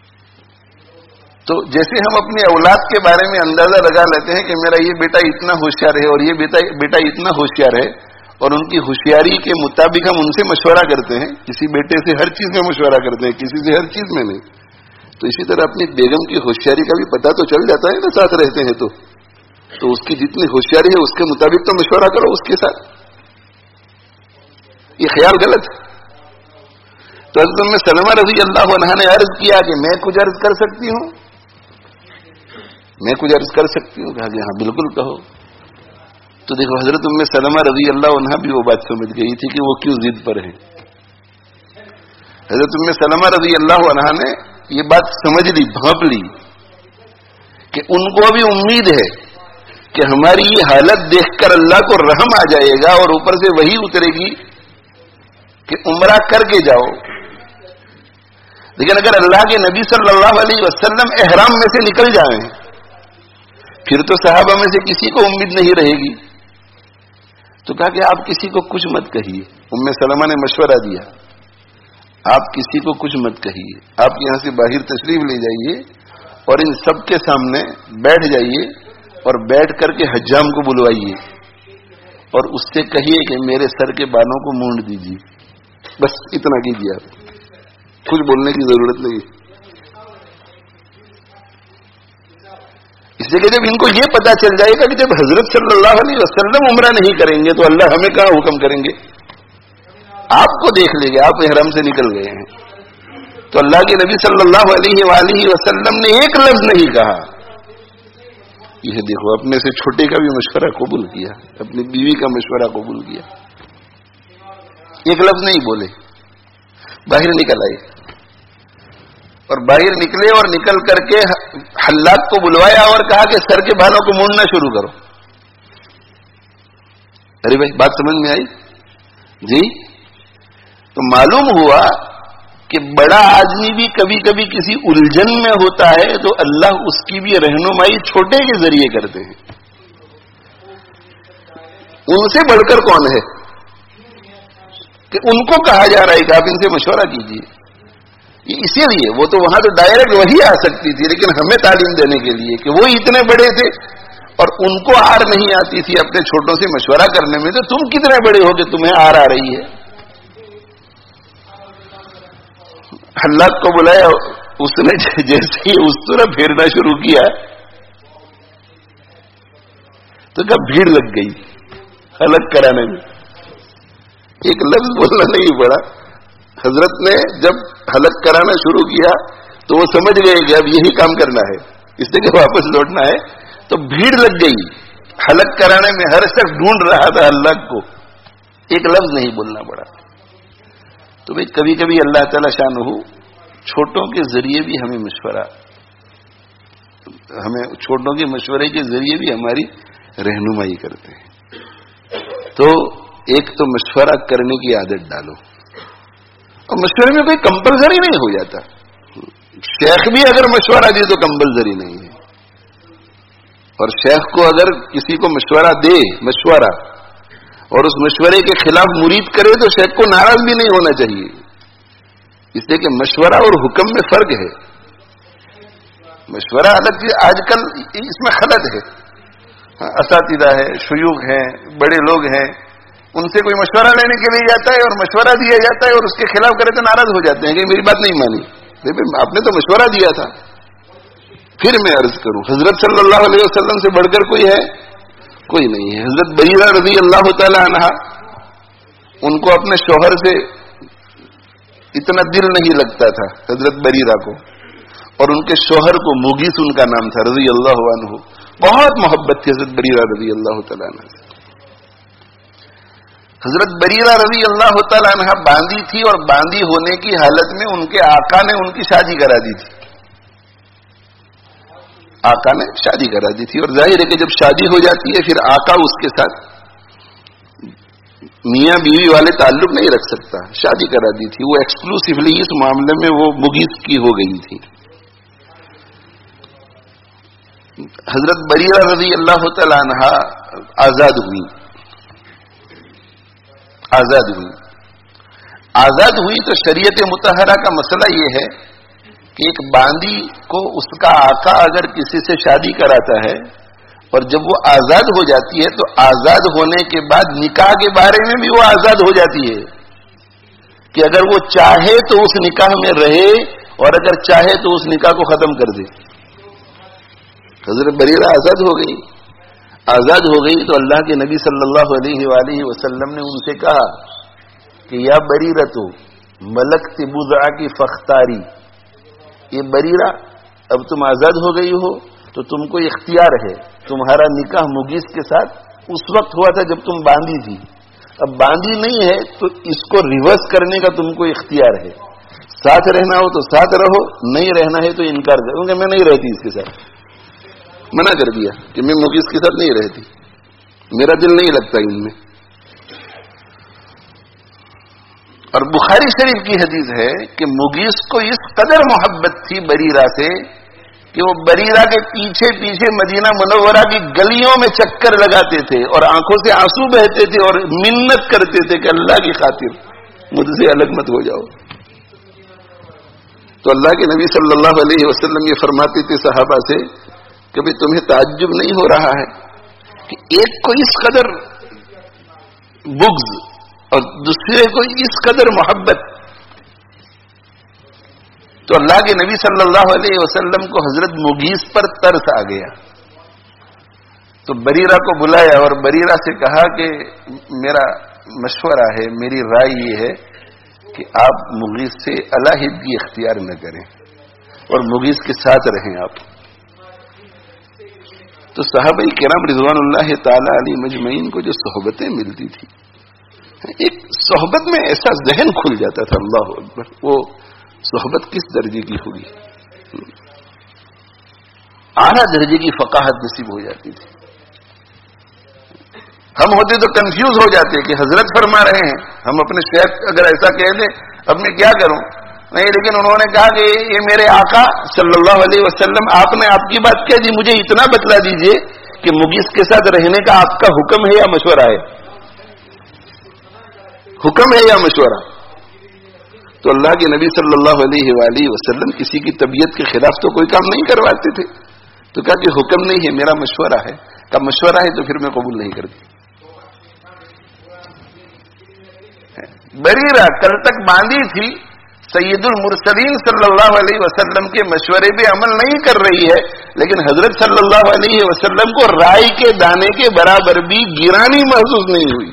تو جیسے ہم اپنے اولاد کے بارے میں اندازہ لگا لیتے ہیں کہ میرا یہ بیٹا اتنا ہوشیار ہے اور یہ بیٹا اتنا ہوشیار ہے، اور ان کی ہوشیاری کے مطابق ہم ان سے مشورہ کرتے ہیں. کسی بیٹے سے ہر چیز میں مشورہ کرتے ہیں، کسی سے ہر چیز میں نہیں. تو اسی طرح اپنی بیگم کی ہوشیاری کا بھی پتہ تو چل جاتا ہے نا، ساتھ رہتے ہیں تو اس کی جتنی ہوشیاری ہے اس کے مطابق تو مشورہ کرو اس کے ساتھ. یہ خیال غلط ہے. تو حضرت ام سلمہ رضی اللہ عنہا نے عرض کیا کہ میں کچھ عرض کر سکتی ہوں؟ میں کچھ عرض کر سکتی ہوں؟ کہا کہ ہاں بالکل کہو. تو دیکھو حضرت ام سلمہ رضی اللہ عنہا بھی وہ بات سمجھ گئی تھی کہ وہ کیوں ضد پر ہے. حضرت ام سلمہ رضی اللہ عنہا نے یہ بات سمجھ لی, بھانپ لی کہ ان کو بھی امید ہے کہ ہماری یہ حالت دیکھ کر اللہ کو رحم آ جائے گا اور اوپر سے وہی اترے گی کہ عمرہ کر کے جاؤ. لیکن اگر اللہ کے نبی صلی اللہ علیہ وسلم احرام میں سے نکل جائیں پھر تو صحابہ میں سے کسی کو امید نہیں رہے گی. تو کہا کہ آپ کسی کو کچھ مت کہیے. ام سلمہ نے مشورہ دیا, آپ کسی کو کچھ مت کہیے, آپ یہاں سے باہر تشریف لے جائیے اور ان سب کے سامنے بیٹھ جائیے اور بیٹھ کر کے حجام کو بلوائیے اور اس سے کہیے کہ میرے سر کے بالوں کو مونڈ دیجیے. بس اتنا کیجیے, آپ کچھ بولنے کی ضرورت نہیں. اس لیے کہ جب ان کو یہ پتا چل جائے گا کہ جب حضرت صلی اللہ علیہ وسلم عمرہ نہیں کریں گے تو اللہ ہمیں کہاں حکم کریں گے. آپ کو دیکھ لیں گے آپ احرام سے نکل گئے ہیں, تو اللہ کے نبی صلی اللہ علیہ وآلہ وسلم نے ایک لفظ نہیں کہا. یہ دیکھو اپنے سے چھوٹے کا بھی مشورہ قبول کیا, اپنی بیوی کا مشورہ قبول کیا, ایک لفظ نہیں بولے, باہر نکل آئے اور باہر نکلے اور نکل کر کے حلاق کو بلوایا اور کہا کہ سر کے بالوں کو مونڈنا شروع کرو. ارے بھائی بات سمجھ میں آئی جی؟ تو معلوم ہوا کہ بڑا آدمی بھی کبھی کبھی کسی الجھن میں ہوتا ہے تو اللہ اس کی بھی رہنمائی چھوٹے کے ذریعے کرتے ہیں. ان سے بڑھ کر کون ہے کہ ان کو کہا جا رہا ہے کہ آپ ان سے مشورہ کیجیے. اسی لیے وہ تو وہاں تو ڈائریکٹ وہی آ سکتی تھی, لیکن ہمیں تعلیم دینے کے لیے کہ وہ اتنے بڑے تھے اور ان کو آر نہیں آتی تھی اپنے چھوٹوں سے مشورہ کرنے میں, تو تم کتنے بڑے ہو کہ تمہیں آر آ رہی ہے. حلاق کو بلایا, اس نے جیسے ہی اس طرح پھیرنا شروع کیا تو کیا بھیڑ لگ گئی حلق کرانے میں. ایک لفظ بولنا نہیں پڑا. حضرت نے جب حلق کرانا شروع کیا تو وہ سمجھ گئے کہ اب یہی کام کرنا ہے, اس لیے کہ واپس لوٹنا ہے. تو بھیڑ لگ گئی حلق کرانے میں, ہر شخص ڈھونڈ رہا تھا حلق کو, ایک لفظ نہیں بولنا پڑا. تو بھائی کبھی کبھی اللہ تعالی شانہ چھوٹوں کے ذریعے بھی ہمیں مشورہ, ہمیں چھوٹوں کے مشورے کے ذریعے بھی ہماری رہنمائی کرتے ہیں. تو ایک تو مشورہ کرنے کی عادت ڈالو, اور مشورے میں کوئی کمپلسری نہیں ہو جاتا. شیخ بھی اگر مشورہ دے تو کمپلسری نہیں ہے, اور شیخ کو اگر کسی کو مشورہ دے مشورہ اور اس مشورے کے خلاف مرید کرے تو شیخ کو ناراض بھی نہیں ہونا چاہیے, اس لیے کہ مشورہ اور حکم میں فرق ہے. مشورہ الگ چیز, آج کل اس میں خلط ہے. اساتذہ ہے, شیوخ ہیں, بڑے لوگ ہیں, ان سے کوئی مشورہ لینے کے لیے جاتا ہے اور مشورہ دیا جاتا ہے اور اس کے خلاف کرے تو ناراض ہو جاتے ہیں کہ میری بات نہیں مانی. آپ نے تو مشورہ دیا تھا. پھر میں عرض کروں, حضرت صلی اللہ علیہ وسلم سے بڑھ کر کوئی ہے؟ کوئی نہیں ہے. حضرت بریرہ رضی اللہ تعالی عنہا, ان کو اپنے شوہر سے اتنا دل نہیں لگتا تھا حضرت بریرہ کو, اور ان کے شوہر کو مغیث ان کا نام تھا رضی اللہ عنہ, بہت محبت تھی حضرت بریرہ رضی اللہ تعالی عنہ سے. حضرت بریرہ رضی اللہ تعالی عنہ باندھی تھی اور باندھی ہونے کی حالت میں ان کے آقا نے ان کی شادی کرا دی تھی. آقا نے شادی کرا دی تھی, اور ظاہر ہے کہ جب شادی ہو جاتی ہے پھر آقا اس کے ساتھ میاں بیوی والے تعلق نہیں رکھ سکتا. شادی کرا دی تھی, وہ ایکسکلوسیولی اس معاملے میں وہ مغیث کی ہو گئی تھی. حضرت بریرہ رضی اللہ تعالی عنہا آزاد ہوئی. آزاد ہوئی تو شریعت مطہرہ کا مسئلہ یہ ہے کہ ایک باندی کو اس کا آقا اگر کسی سے شادی کراتا ہے اور جب وہ آزاد ہو جاتی ہے تو آزاد ہونے کے بعد نکاح کے بارے میں بھی وہ آزاد ہو جاتی ہے کہ اگر وہ چاہے تو اس نکاح میں رہے اور اگر چاہے تو اس نکاح کو ختم کر دے. حضرت بریرہ آزاد ہو گئی. آزاد ہو گئی تو اللہ کے نبی صلی اللہ علیہ وآلہ وسلم نے ان سے کہا کہ یا بریرہ تو ملکت بضع کی فختاری، یہ بریرہ اب تم آزاد ہو گئی ہو تو تم کو اختیار ہے. تمہارا نکاح مغیث کے ساتھ اس وقت ہوا تھا جب تم باندھی تھی، اب باندھی نہیں ہے تو اس کو ریورس کرنے کا تم کو اختیار ہے. ساتھ رہنا ہو تو ساتھ رہو، نہیں رہنا ہے تو انکار کرو. کیونکہ میں نہیں رہتی اس کے ساتھ، منع کر دیا کہ میں مغیث کے ساتھ نہیں رہتی، میرا دل نہیں لگتا ان میں. اور بخاری شریف کی حدیث ہے کہ مغیث کو اس قدر محبت تھی بریرہ سے کہ وہ بریرہ کے پیچھے پیچھے مدینہ منورہ کی گلیوں میں چکر لگاتے تھے اور آنکھوں سے آنسو بہتے تھے اور منت کرتے تھے کہ اللہ کی خاطر مجھ سے الگ مت ہو جاؤ. تو اللہ کے نبی صلی اللہ علیہ وسلم یہ فرماتے تھے صحابہ سے کہ بھئی تمہیں تعجب نہیں ہو رہا ہے کہ ایک کو اس قدر بغض اور دوسرے کو اس قدر محبت. تو اللہ کے نبی صلی اللہ علیہ وسلم کو حضرت مغیث پر ترس آ گیا تو بریرہ کو بلایا اور بریرہ سے کہا کہ میرا مشورہ ہے، میری رائے یہ ہے کہ آپ مغیث سے علیحدگی اختیار نہ کریں اور مغیث کے ساتھ رہیں آپ. تو صحابہ کرام رضوان اللہ تعالی علیہ مجمعین کو جو صحبتیں ملتی تھی، ایک صحبت میں ایسا ذہن کھل جاتا تھا، اللہ اکبر. وہ صحبت کس درجے کی ہوگی، اعلیٰ درجے کی فقاہت نصیب ہو جاتی تھی. ہم ہوتے تو کنفیوز ہو جاتے کہ حضرت فرما رہے ہیں، ہم اپنے شیخ اگر ایسا کہہ دیں اب میں کیا کروں. نہیں، لیکن انہوں نے کہا کہ یہ میرے آقا صلی اللہ علیہ وسلم، آپ نے آپ کی بات کہہ دی، مجھے اتنا بتلا دیجئے کہ مغیث کے ساتھ رہنے کا آپ کا حکم ہے یا مشورہ ہے؟ حکم ہے یا مشورہ؟ تو اللہ کے نبی صلی اللہ علیہ وآلہ وسلم کسی کی طبیعت کے خلاف تو کوئی کام نہیں کرواتے تھے. تو کہا کہ حکم نہیں ہے، میرا مشورہ ہے. کہا مشورہ ہے تو پھر میں قبول نہیں کرتی. بریرہ کل تک باندھی تھی، سید المرسلین صلی اللہ علیہ وسلم کے مشورے پہ عمل نہیں کر رہی ہے، لیکن حضرت صلی اللہ علیہ وسلم کو رائی کے دانے کے برابر بھی گرانی محسوس نہیں ہوئی.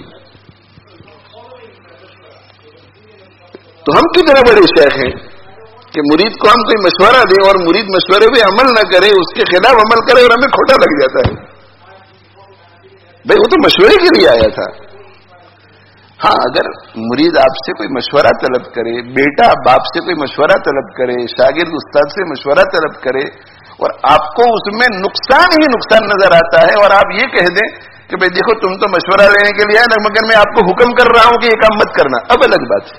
تو ہم کتنے بڑے شیخ ہیں کہ مرید کو ہم کوئی مشورہ دیں اور مرید مشورے پہ عمل نہ کرے، اس کے خلاف عمل کرے اور ہمیں کھوٹا لگ جاتا ہے. بھئی وہ تو مشورے کے لیے آیا تھا. ہاں، اگر مرید آپ سے کوئی مشورہ طلب کرے، بیٹا باپ سے کوئی مشورہ طلب کرے، شاگرد استاد سے مشورہ طلب کرے اور آپ کو اس میں نقصان ہی نقصان نظر آتا ہے اور آپ یہ کہہ دیں کہ بھئی دیکھو تم تو مشورہ لینے کے لیے آئے، مگر میں آپ کو حکم کر رہا ہوں کہ یہ کام مت کرنا، اب الگ بات ہے.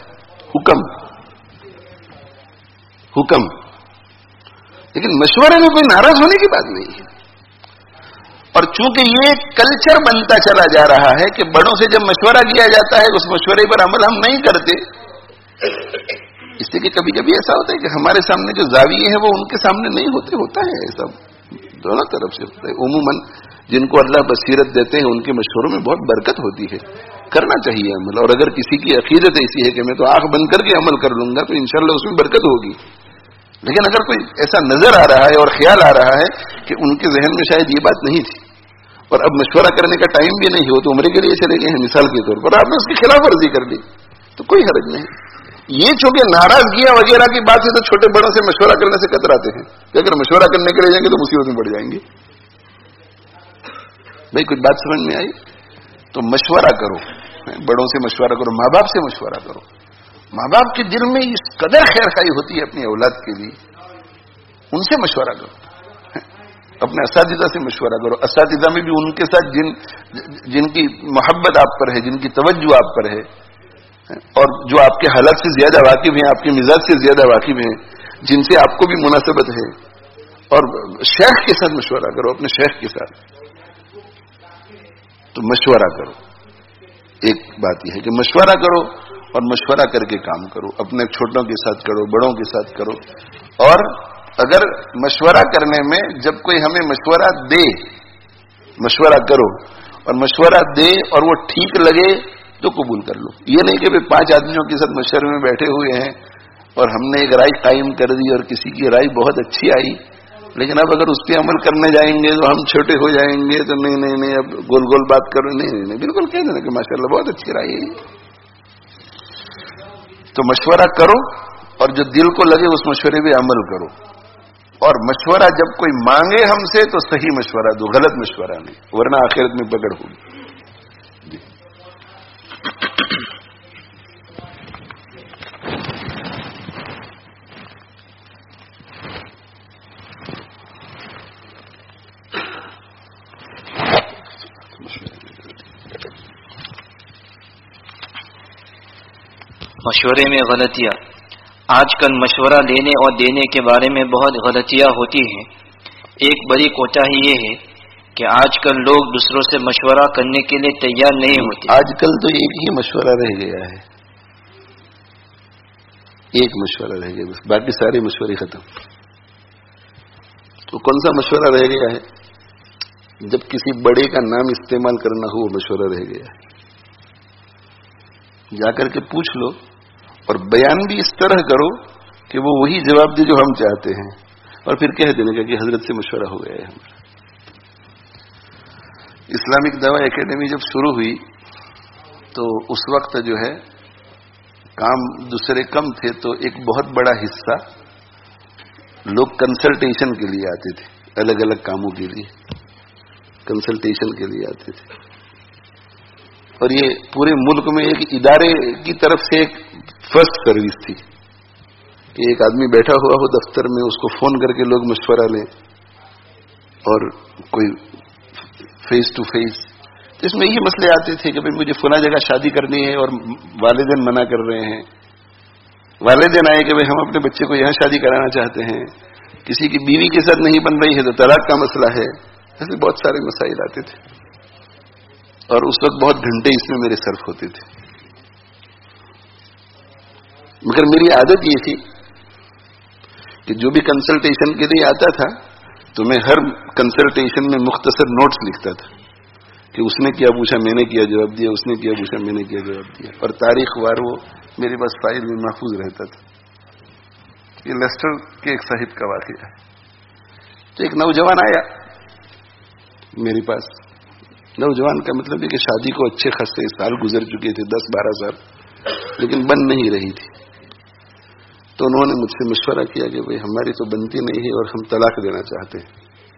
حکم لیکن مشورے میں کوئی ناراض ہونے کی بات نہیں ہے. اور چونکہ یہ کلچر بنتا چلا جا رہا ہے کہ بڑوں سے جب مشورہ کیا جاتا ہے اس مشورے پر عمل ہم نہیں کرتے، اس لیے کہ کبھی کبھی ایسا ہوتا ہے کہ ہمارے سامنے جو زاویے ہیں وہ ان کے سامنے نہیں ہوتے. ہوتا ہے ایسا، دونوں طرف سے ہوتا ہے. عموماً جن کو اللہ بصیرت دیتے ہیں ان کے مشوروں میں بہت برکت ہوتی ہے، کرنا چاہیے عمل. اور اگر کسی کی عقیدت ایسی ہے کہ میں تو آنکھ بند کر کے عمل کر لوں گا تو انشاءاللہ اس میں برکت ہوگی. لیکن اگر کوئی ایسا نظر آ رہا ہے اور خیال آ رہا ہے کہ ان کے ذہن میں شاید یہ بات نہیں تھی اور اب مشورہ کرنے کا ٹائم بھی نہیں ہو، تو عمرے کے لیے چلے گئے ہیں مثال کے طور پر، آپ نے اس کی خلاف ورزی کر دی تو کوئی حرج نہیں. یہ چونکہ ناراضگیاں وغیرہ کی بات ہے تو چھوٹے بڑوں سے مشورہ کرنے سے کتراتے ہیں کہ اگر مشورہ کرنے کے لیے جائیں گے تو مصیبت میں پڑ جائیں گے. بھائی کچھ بات سمجھ میں آئی؟ تو مشورہ کرو، بڑوں سے مشورہ کرو، ماں باپ سے مشورہ کرو. ماں باپ کے دل میں اس قدر خیر خائی ہوتی ہے اپنی اولاد کے لیے، ان سے مشورہ کرو. اپنے اساتذہ سے مشورہ کرو. اساتذہ میں بھی ان کے ساتھ جن کی محبت آپ پر ہے، جن کی توجہ آپ پر ہے اور جو آپ کے حالات سے زیادہ واقف ہیں، آپ کے مزاج سے زیادہ واقف ہیں، جن سے آپ کو بھی مناسبت ہے. اور شیخ کے ساتھ مشورہ کرو، اپنے شیخ کے ساتھ. تو مشورہ کرو. ایک بات یہ ہے کہ مشورہ کرو اور مشورہ کر کے کام کرو. اپنے چھوٹوں کے ساتھ کرو، بڑوں کے ساتھ کرو. اور اگر مشورہ کرنے میں جب کوئی ہمیں مشورہ دے، مشورہ کرو اور مشورہ دے اور وہ ٹھیک لگے تو قبول کر لو. یہ نہیں کہ 5 آدمیوں کے ساتھ مشورے میں بیٹھے ہوئے ہیں اور ہم نے ایک رائے قائم کر دی اور کسی کی رائے بہت اچھی آئی، لیکن اب اگر اس پہ عمل کرنے جائیں گے تو ہم چھوٹے ہو جائیں گے، تو نہیں اب گول گول بات کرو. نہیں، بالکل کہہ دینا کہ ماشاءاللہ بہت اچھی رائے ہے. تو مشورہ کرو اور جو دل کو لگے اس مشورے پہ عمل کرو. اور مشورہ جب کوئی مانگے ہم سے تو صحیح مشورہ دو، غلط مشورہ نہیں، ورنہ آخرت میں پکڑ ہوگی. جی مشورے میں غلطیاں. آج کل مشورہ لینے اور دینے کے بارے میں بہت غلطیاں ہوتی ہیں. ایک بڑی کوتاہی یہ ہے کہ آج کل لوگ دوسروں سے مشورہ کرنے کے لیے تیار نہیں ہوتے. آج کل تو ایک ہی مشورہ رہ گیا ہے، ایک مشورہ رہ گیا، بس باقی سارے مشورے ختم. تو کون سا مشورہ رہ گیا ہے؟ جب کسی بڑے کا نام استعمال کرنا ہو وہ مشورہ رہ گیا ہے. جا کر کے پوچھ لو اور بیان بھی اس طرح کرو کہ وہ وہی جواب دے جو ہم چاہتے ہیں، اور پھر کہہ دینے کا کہ حضرت سے مشورہ ہو گیا ہے ہمارا. اسلامک دعوی اکیڈمی جب شروع ہوئی تو اس وقت جو ہے کام دوسرے کم تھے، تو ایک بہت بڑا حصہ لوگ کنسلٹیشن کے لیے آتے تھے، الگ الگ کاموں کے لیے کنسلٹیشن کے لیے آتے تھے. اور یہ پورے ملک میں ایک ادارے کی طرف سے ایک فرسٹ سروس تھی کہ ایک آدمی بیٹھا ہوا ہو دفتر میں، اس کو فون کر کے لوگ مشورہ لیں، اور کوئی فیس ٹو فیس. اس میں یہ مسئلے آتے تھے کہ بھئی مجھے فلاں جگہ شادی کرنی ہے اور والدین منع کر رہے ہیں. والدین آئے کہ بھئی ہم اپنے بچے کو یہاں شادی کرانا چاہتے ہیں، کسی کی بیوی کے ساتھ نہیں بن رہی ہے تو طلاق کا مسئلہ ہے. ایسے بہت سارے مسائل آتے تھے، اور اس وقت بہت گھنٹے اس میں میرے صرف ہوتے تھے. مگر میری عادت یہ تھی کہ جو بھی کنسلٹیشن کے لیے آتا تھا تو میں ہر کنسلٹیشن میں مختصر نوٹس لکھتا تھا کہ اس نے کیا پوچھا میں نے کیا جواب دیا، اس نے کیا پوچھا میں نے کیا جواب دیا، اور تاریخ وار وہ میرے پاس فائل میں محفوظ رہتا تھا. یہ لیسٹر کے ایک صاحب کا واقعہ ہے. تو ایک نوجوان آیا میرے پاس. نوجوان کا مطلب ہے کہ شادی کو اچھے خاصے سال گزر چکے تھے، 10-12 سال، لیکن بن نہیں رہی تھی. تو انہوں نے مجھ سے مشورہ کیا کہ بھئی ہماری تو بنتی نہیں ہے اور ہم طلاق دینا چاہتے ہیں.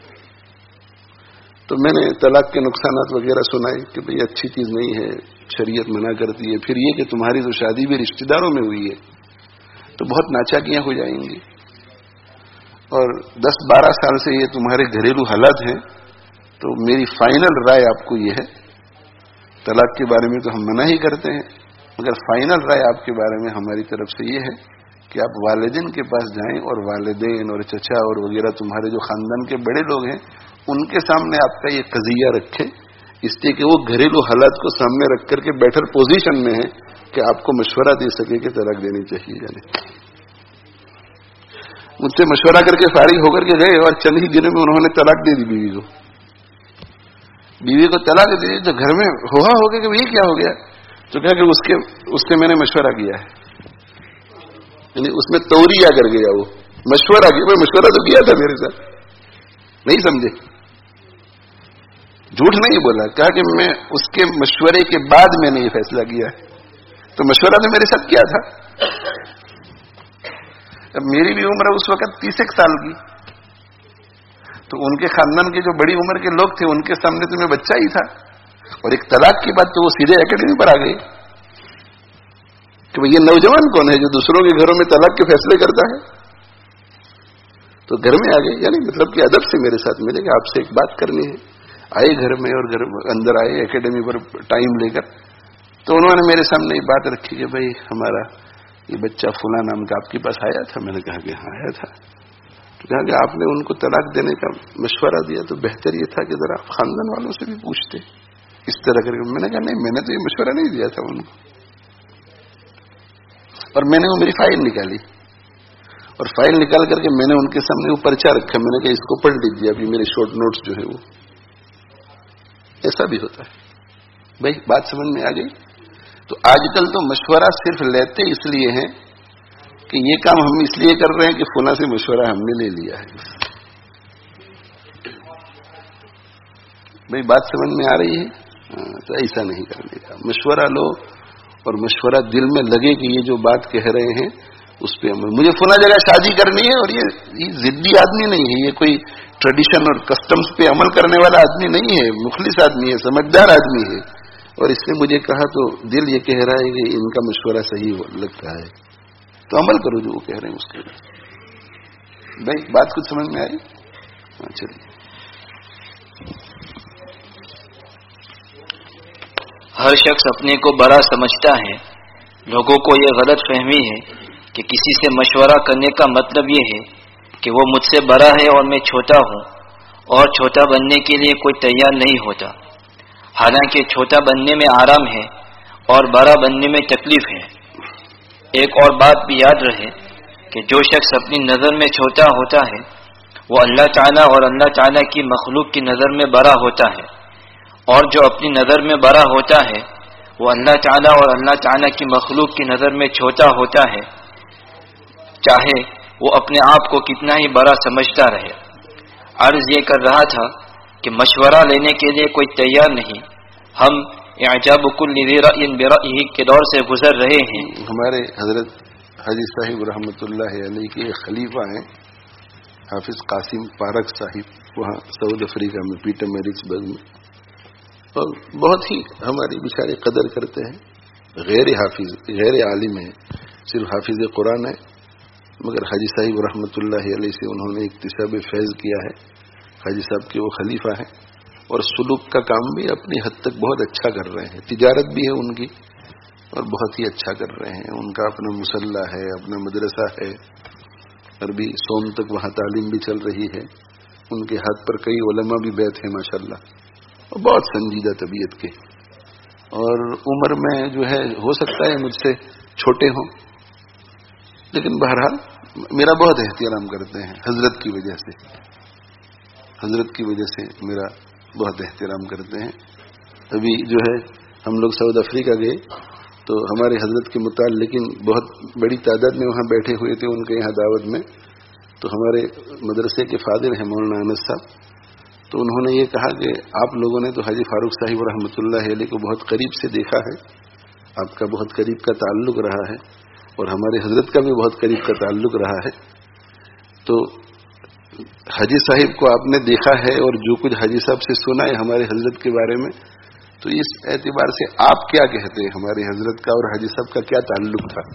تو میں نے طلاق کے نقصانات وغیرہ سنائے کہ بھئی اچھی چیز نہیں ہے، شریعت منع کرتی ہے. پھر یہ کہ تمہاری تو شادی بھی رشتہ داروں میں ہوئی ہے تو بہت ناچاکیاں ہو جائیں گی، اور 10-12 سال سے یہ تمہارے گھریلو حالات ہیں. تو میری فائنل رائے آپ کو یہ ہے، طلاق کے بارے میں تو ہم منع ہی کرتے ہیں، مگر فائنل رائے آپ کے بارے میں ہماری طرف سے یہ ہے کہ آپ والدین کے پاس جائیں اور والدین اور چچا اور وغیرہ تمہارے جو خاندان کے بڑے لوگ ہیں ان کے سامنے آپ کا یہ قضیہ رکھیں، اس لیے کہ وہ گھریلو حالات کو سامنے رکھ کر کے بیٹر پوزیشن میں ہے کہ آپ کو مشورہ دے سکے کہ طلاق دینی چاہیے یا نہیں. مجھ سے مشورہ کر کے فارغ ہو کر کے گئے اور چند ہی دنوں میں انہوں نے طلاق دے دی بیوی کو. بیوی کو طلاق دے دی تو گھر میں ہوا ہو گیا کہ یہ کیا ہو گیا. تو کہا کہ اس سے میں نے مشورہ کیا ہے، یعنی اس میں توریا کر گیا، وہ مشورہ کیا. میں مشورہ تو کیا تھا میرے ساتھ، نہیں سمجھے، جھوٹ نہیں بولا. کہا کہ میں اس کے مشورے کے بعد میں نے یہ فیصلہ کیا ہے. تو مشورہ تو میرے ساتھ کیا تھا. اب میری بھی عمر اس وقت 30 سال کی، تو ان کے خاندان کے جو بڑی عمر کے لوگ تھے ان کے سامنے تو میں بچہ ہی تھا. اور ایک طلاق کی بات تو وہ سیدھے اکیڈمی پر آ گئی کہ یہ نوجوان کون ہے جو دوسروں کے گھروں میں طلاق کے فیصلے کرتا ہے. تو گھر میں آ گئے، یعنی مطلب کہ ادب سے میرے ساتھ ملے کہ آپ سے ایک بات کرنی ہے. آئے گھر میں، اور گھر اندر آئے اکیڈمی پر ٹائم لے کر. تو انہوں نے میرے سامنے یہ بات رکھی کہ بھائی ہمارا یہ بچہ فلاں نام کا آپ کے پاس آیا تھا. میں نے کہا کہ ہاں آیا تھا. تو کہا کہ آپ نے ان کو طلاق دینے کا مشورہ دیا تو بہتر یہ تھا کہ ذرا خاندان والوں سے بھی پوچھتے اس طرح کر کے. میں نے کہا نہیں، میں نے تو یہ مشورہ نہیں دیا تھا ان کو. اور میں نے وہ میری فائل نکالی، اور فائل نکال کر کے میں نے ان کے سامنے وہ پرچہ رکھا. میں نے کہا اس کو پڑھ لیجیے، ابھی میرے شارٹ نوٹس جو ہے وہ. ایسا بھی ہوتا ہے بھائی، بات سمجھ میں آ گئی. تو آج کل تو مشورہ صرف لیتے اس لیے ہیں کہ یہ کام ہم اس لیے کر رہے ہیں کہ فلاں سے مشورہ ہم نے لے لیا ہے. بھائی بات سمجھ میں آ رہی ہے؟ تو ایسا نہیں کرنے کا. مشورہ لو اور مشورہ دل میں لگے کہ یہ جو بات کہہ رہے ہیں اس پہ عمل. مجھے فلاں جگہ شادی کرنی ہے اور یہ ضدی آدمی نہیں ہے, یہ کوئی ٹریڈیشن اور کسٹمز پہ عمل کرنے والا آدمی نہیں ہے, مخلص آدمی ہے, سمجھدار آدمی ہے, اور اس نے مجھے کہا تو دل یہ کہہ رہا ہے کہ ان کا مشورہ صحیح لگتا ہے, تو عمل کرو جو وہ کہہ رہے ہیں اس کے لیے. بھائی بات کچھ سمجھ میں آئی؟ چلیے. ہر شخص اپنے کو بڑا سمجھتا ہے. لوگوں کو یہ غلط فہمی ہے کہ کسی سے مشورہ کرنے کا مطلب یہ ہے کہ وہ مجھ سے بڑا ہے اور میں چھوٹا ہوں, اور چھوٹا بننے کے لیے کوئی تیار نہیں ہوتا. حالانکہ چھوٹا بننے میں آرام ہے اور بڑا بننے میں تکلیف ہے. ایک اور بات بھی یاد رہے کہ جو شخص اپنی نظر میں چھوٹا ہوتا ہے وہ اللہ تعالیٰ اور اللہ تعالیٰ کی مخلوق کی نظر میں بڑا ہوتا ہے, اور جو اپنی نظر میں بڑا ہوتا ہے وہ اللہ تعالیٰ اور اللہ تعالیٰ کی مخلوق کی نظر میں چھوٹا ہوتا ہے, چاہے وہ اپنے آپ کو کتنا ہی بڑا سمجھتا رہے. عرض یہ کر رہا تھا کہ مشورہ لینے کے لیے کوئی تیار نہیں. ہم اعجاب کل ذی رأی برأیہ کے دور سے گزر رہے ہیں. ہمارے حضرت حاجی صاحب رحمۃ اللہ علیہ کے ایک خلیفہ ہیں, حافظ قاسم پارک صاحب, وہاں ساؤتھ افریقہ میں پیٹر میرٹسبرگ میں, اور بہت ہی ہماری بیچارے قدر کرتے ہیں. غیر حافظ, غیر عالم ہیں, صرف حافظ قرآن ہے, مگر حاجی صاحب رحمۃ اللہ علیہ سے انہوں نے اکتساب فیض کیا ہے. حاجی صاحب کے وہ خلیفہ ہیں, اور سلوک کا کام بھی اپنی حد تک بہت اچھا کر رہے ہیں. تجارت بھی ہے ان کی اور بہت ہی اچھا کر رہے ہیں. ان کا اپنا مسلح ہے, اپنا مدرسہ ہے, اور بھی سوم تک وہاں تعلیم بھی چل رہی ہے. ان کے ہاتھ پر کئی علماء بھی بیٹھ ہیں ماشاءاللہ, اور بہت سنجیدہ طبیعت کے, اور عمر میں جو ہے ہو سکتا ہے مجھ سے چھوٹے ہوں, لیکن بہرحال میرا بہت احترام کرتے ہیں. حضرت کی وجہ سے, حضرت کی وجہ سے میرا بہت احترام کرتے ہیں. ابھی جو ہے ہم لوگ ساؤتھ افریقہ گئے تو ہمارے حضرت کے متعلقین بہت بڑی تعداد میں وہاں بیٹھے ہوئے تھے ان کے یہاں دعوت میں. تو ہمارے مدرسے کے فادر ہیں مولانا انس صاحب, تو انہوں نے یہ کہا کہ آپ لوگوں نے تو حاجی فاروق صاحب رحمۃ اللہ علیہ کو بہت قریب سے دیکھا ہے, آپ کا بہت قریب کا تعلق رہا ہے, اور ہمارے حضرت کا بھی بہت قریب کا تعلق رہا ہے. تو حاجی صاحب کو آپ نے دیکھا ہے اور جو کچھ حاجی صاحب سے سنا ہے ہمارے حضرت کے بارے میں, تو اس اعتبار سے آپ کیا کہتے ہیں ہمارے حضرت کا اور حاجی صاحب کا کیا تعلق تھا؟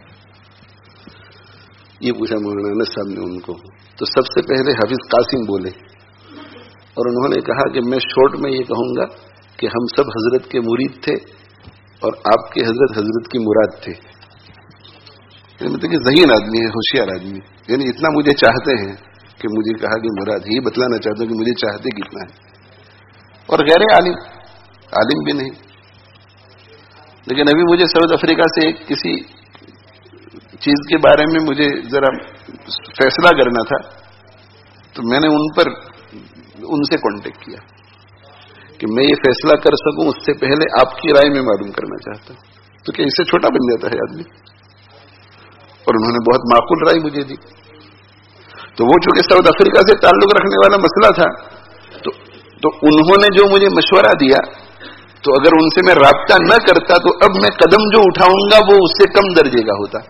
یہ پوچھا مولانا انس صاحب نے ان کو. تو سب سے پہلے حافظ قاسم بولے, اور انہوں نے کہا کہ میں شارٹ میں یہ کہوں گا کہ ہم سب حضرت کے مرید تھے اور آپ کے حضرت حضرت کی مراد تھے. مطلب کہ ذہین آدمی ہے, ہوشیار آدمی, یعنی اتنا مجھے چاہتے ہیں کہ مجھے کہا کہ مراد ہی بتلانا چاہتا ہوں کہ مجھے چاہتے کتنا ہے. اور غیر عالم, عالم بھی نہیں. لیکن ابھی مجھے ساؤتھ افریقہ سے کسی چیز کے بارے میں مجھے ذرا فیصلہ کرنا تھا, تو میں نے ان سے کانٹیکٹ کیا کہ میں یہ فیصلہ کر سکوں اس سے پہلے آپ کی رائے میں معلوم کرنا چاہتا ہوں. تو کہ اس سے چھوٹا بن جاتا ہے آدمی, اور انہوں نے بہت معقول رائے مجھے دی. تو وہ چونکہ ساؤتھ افریقہ سے تعلق رکھنے والا مسئلہ تھا, تو انہوں نے جو مجھے مشورہ دیا, تو اگر ان سے میں رابطہ نہ کرتا تو اب میں قدم جو اٹھاؤں گا وہ اس سے کم درجے کا ہوتا.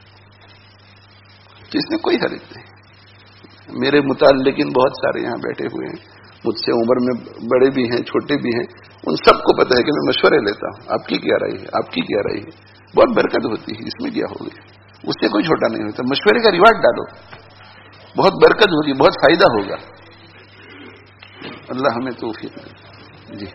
تو اس میں کوئی حرج نہیں. میرے متعلقین بہت سارے یہاں بیٹھے ہوئے ہیں, مجھ سے عمر میں بڑے بھی ہیں چھوٹے بھی ہیں, ان سب کو پتہ ہے کہ میں مشورے لیتا ہوں. آپ کی کیا رائے ہے, آپ کی کیا رائے ہے, بہت برکت ہوتی ہے. اس میں کیا ہو گیا, اس سے کوئی چھوٹا نہیں ہوتا. مشورے کا رواج ڈالو, بہت برکت ہوگی, بہت فائدہ ہوگا. اللہ ہمیں توفیق دے. جی.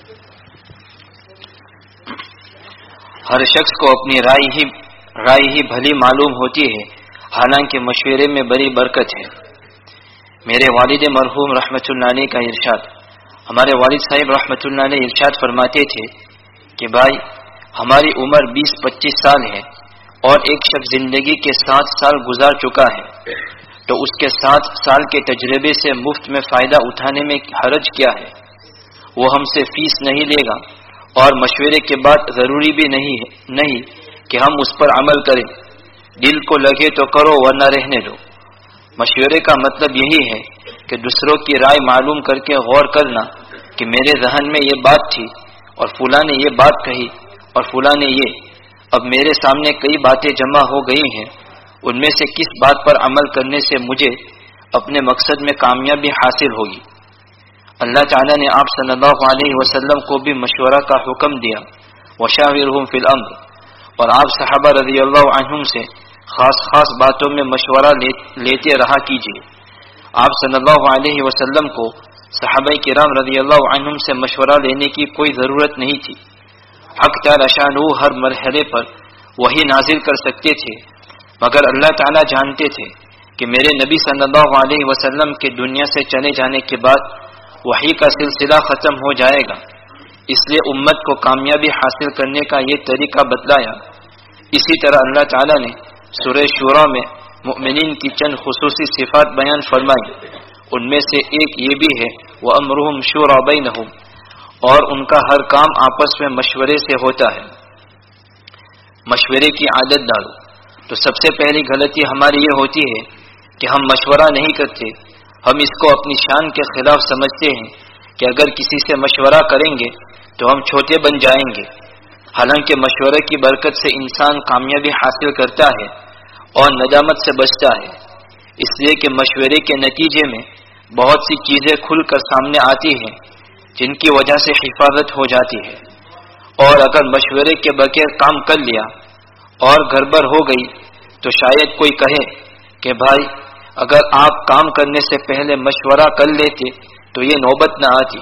ہر شخص کو اپنی رائے ہی بھلی معلوم ہوتی ہے, حالانکہ مشورے میں بڑی برکت ہے. میرے والد مرحوم رحمۃ اللہ علیہ کا ارشاد, ہمارے والد صاحب رحمۃ اللہ علیہ ارشاد فرماتے تھے کہ بھائی ہماری عمر 20-25 سال ہے اور ایک شخص زندگی کے 7 سال گزار چکا ہے, تو اس کے 7 سال کے تجربے سے مفت میں فائدہ اٹھانے میں حرج کیا ہے. وہ ہم سے فیس نہیں لے گا, اور مشورے کے بعد ضروری بھی نہیں کہ ہم اس پر عمل کریں. دل کو لگے تو کرو ورنہ رہنے دو. مشورے کا مطلب یہی ہے کہ دوسروں کی رائے معلوم کر کے غور کرنا کہ میرے ذہن میں یہ بات تھی اور فلاں نے یہ بات کہی اور فلاں نے یہ. اب میرے سامنے کئی باتیں جمع ہو گئی ہیں، ان میں سے کس بات پر عمل کرنے سے مجھے اپنے مقصد میں کامیابی حاصل ہوگی؟ اللہ تعالیٰ نے آپ صلی اللہ علیہ وسلم کو بھی مشورہ کا حکم دیا، وشاورہم فی الامر، اور آپ صحابہ رضی اللہ عنہم سے خاص باتوں میں مشورہ لیتے رہا کیجیے۔ آپ صلی اللہ علیہ وسلم کو صحابہ کرام رضی اللہ عنہم سے مشورہ لینے کی کوئی ضرورت نہیں تھی۔ حق تعالی شانہ ہر مرحلے پر وحی نازل کر سکتے تھے، مگر اللہ تعالیٰ جانتے تھے کہ میرے نبی صلی اللہ علیہ وسلم کے دنیا سے چلے جانے کے بعد وحی کا سلسلہ ختم ہو جائے گا، اس لیے امت کو کامیابی حاصل کرنے کا یہ طریقہ بتلایا۔ اسی طرح اللہ تعالیٰ نے سورہ شورى میں مؤمنین کی چند خصوصی صفات بیان فرمائی، ان میں سے ایک یہ بھی ہے وَأَمْرُهُمْ شُورَى بَيْنَهُمْ، اور ان کا ہر کام آپس میں مشورے سے ہوتا ہے۔ مشورے کی عادت ڈالو۔ تو سب سے پہلی غلطی ہماری یہ ہوتی ہے کہ ہم مشورہ نہیں کرتے، ہم اس کو اپنی شان کے خلاف سمجھتے ہیں کہ اگر کسی سے مشورہ کریں گے تو ہم چھوٹے بن جائیں گے، حالانکہ مشورے کی برکت سے انسان کامیابی حاصل کرتا ہے اور ندامت سے بچتا ہے، اس لیے کہ مشورے کے نتیجے میں بہت سی چیزیں کھل کر سامنے آتی ہیں جن کی وجہ سے حفاظت ہو جاتی ہے، اور اگر مشورے کے بغیر کام کر لیا اور گڑبڑ ہو گئی تو شاید کوئی کہے کہ بھائی اگر آپ کام کرنے سے پہلے مشورہ کر لیتے تو یہ نوبت نہ آتی۔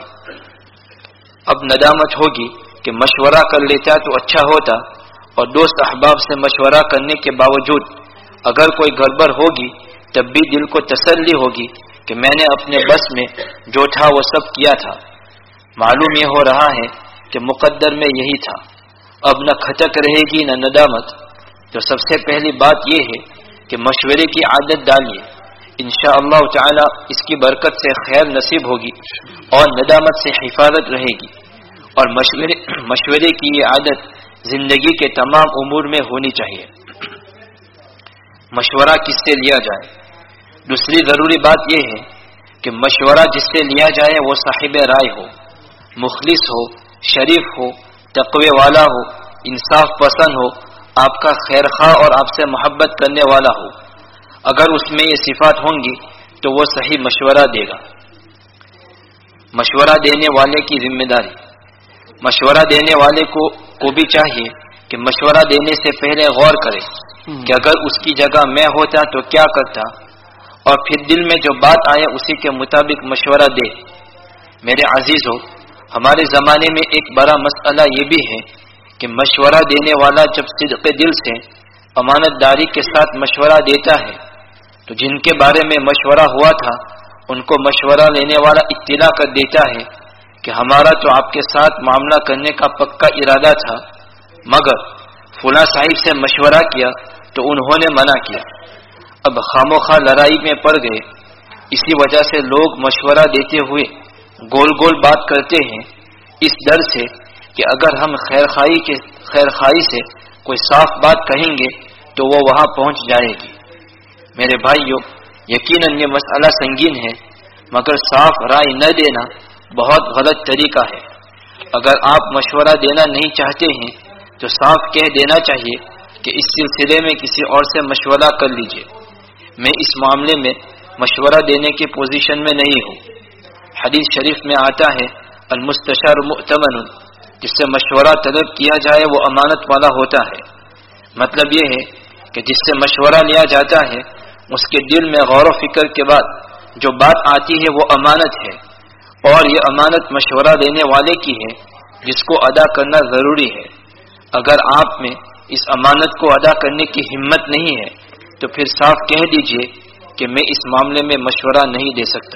اب ندامت ہوگی کہ مشورہ کر لیتا تو اچھا ہوتا، اور دوست احباب سے مشورہ کرنے کے باوجود اگر کوئی گڑبڑ ہوگی تب بھی دل کو تسلی ہوگی کہ میں نے اپنے بس میں جو تھا وہ سب کیا تھا۔ معلوم یہ ہو رہا ہے کہ مقدر میں یہی تھا، اب نہ کھٹک رہے گی نہ ندامت۔ تو سب سے پہلی بات یہ ہے کہ مشورے کی عادت ڈالیے، انشاءاللہ تعالی اس کی برکت سے خیر نصیب ہوگی اور ندامت سے حفاظت رہے گی، اور مشورے کی یہ عادت زندگی کے تمام امور میں ہونی چاہیے۔ مشورہ کس سے لیا جائے؟ دوسری ضروری بات یہ ہے کہ مشورہ جس سے لیا جائے وہ صاحب رائے ہو، مخلص ہو، شریف ہو، تقوی والا ہو، انصاف پسند ہو، آپ کا خیر خواہ اور آپ سے محبت کرنے والا ہو۔ اگر اس میں یہ صفات ہوں گی تو وہ صحیح مشورہ دے گا۔ مشورہ دینے والے کی ذمہ داری۔ مشورہ دینے والے کو بھی چاہیے کہ مشورہ دینے سے پہلے غور کرے کہ اگر اس کی جگہ میں ہوتا تو کیا کرتا، اور پھر دل میں جو بات آئے اسی کے مطابق مشورہ دے۔ میرے عزیزو، ہمارے زمانے میں ایک بڑا مسئلہ یہ بھی ہے کہ مشورہ دینے والا جب صدق دل سے امانت داری کے ساتھ مشورہ دیتا ہے تو جن کے بارے میں مشورہ ہوا تھا ان کو مشورہ لینے والا اطلاع کر دیتا ہے کہ ہمارا تو آپ کے ساتھ معاملہ کرنے کا پکا ارادہ تھا، مگر فلاں صاحب سے مشورہ کیا تو انہوں نے منع کیا۔ اب خاموخواہ لڑائی میں پڑ گئے۔ اسی وجہ سے لوگ مشورہ دیتے ہوئے گول گول بات کرتے ہیں، اس ڈر سے کہ اگر ہم خیرخواہی سے کوئی صاف بات کہیں گے تو وہ وہاں پہنچ جائے گی۔ میرے بھائیو، یقیناً یہ مسئلہ سنگین ہے، مگر صاف رائے نہ دینا بہت غلط طریقہ ہے۔ اگر آپ مشورہ دینا نہیں چاہتے ہیں تو صاف کہہ دینا چاہیے کہ اس سلسلے میں کسی اور سے مشورہ کر لیجئے، میں اس معاملے میں مشورہ دینے کی پوزیشن میں نہیں ہوں۔ حدیث شریف میں آتا ہے المستشار مؤتمن، جس سے مشورہ طلب کیا جائے وہ امانت والا ہوتا ہے۔ مطلب یہ ہے کہ جس سے مشورہ لیا جاتا ہے اس کے دل میں غور و فکر کے بعد جو بات آتی ہے وہ امانت ہے، اور یہ امانت مشورہ دینے والے کی ہے جس کو ادا کرنا ضروری ہے۔ اگر آپ میں اس امانت کو ادا کرنے کی ہمت نہیں ہے تو پھر صاف کہہ دیجئے کہ میں اس معاملے میں مشورہ نہیں دے سکتا۔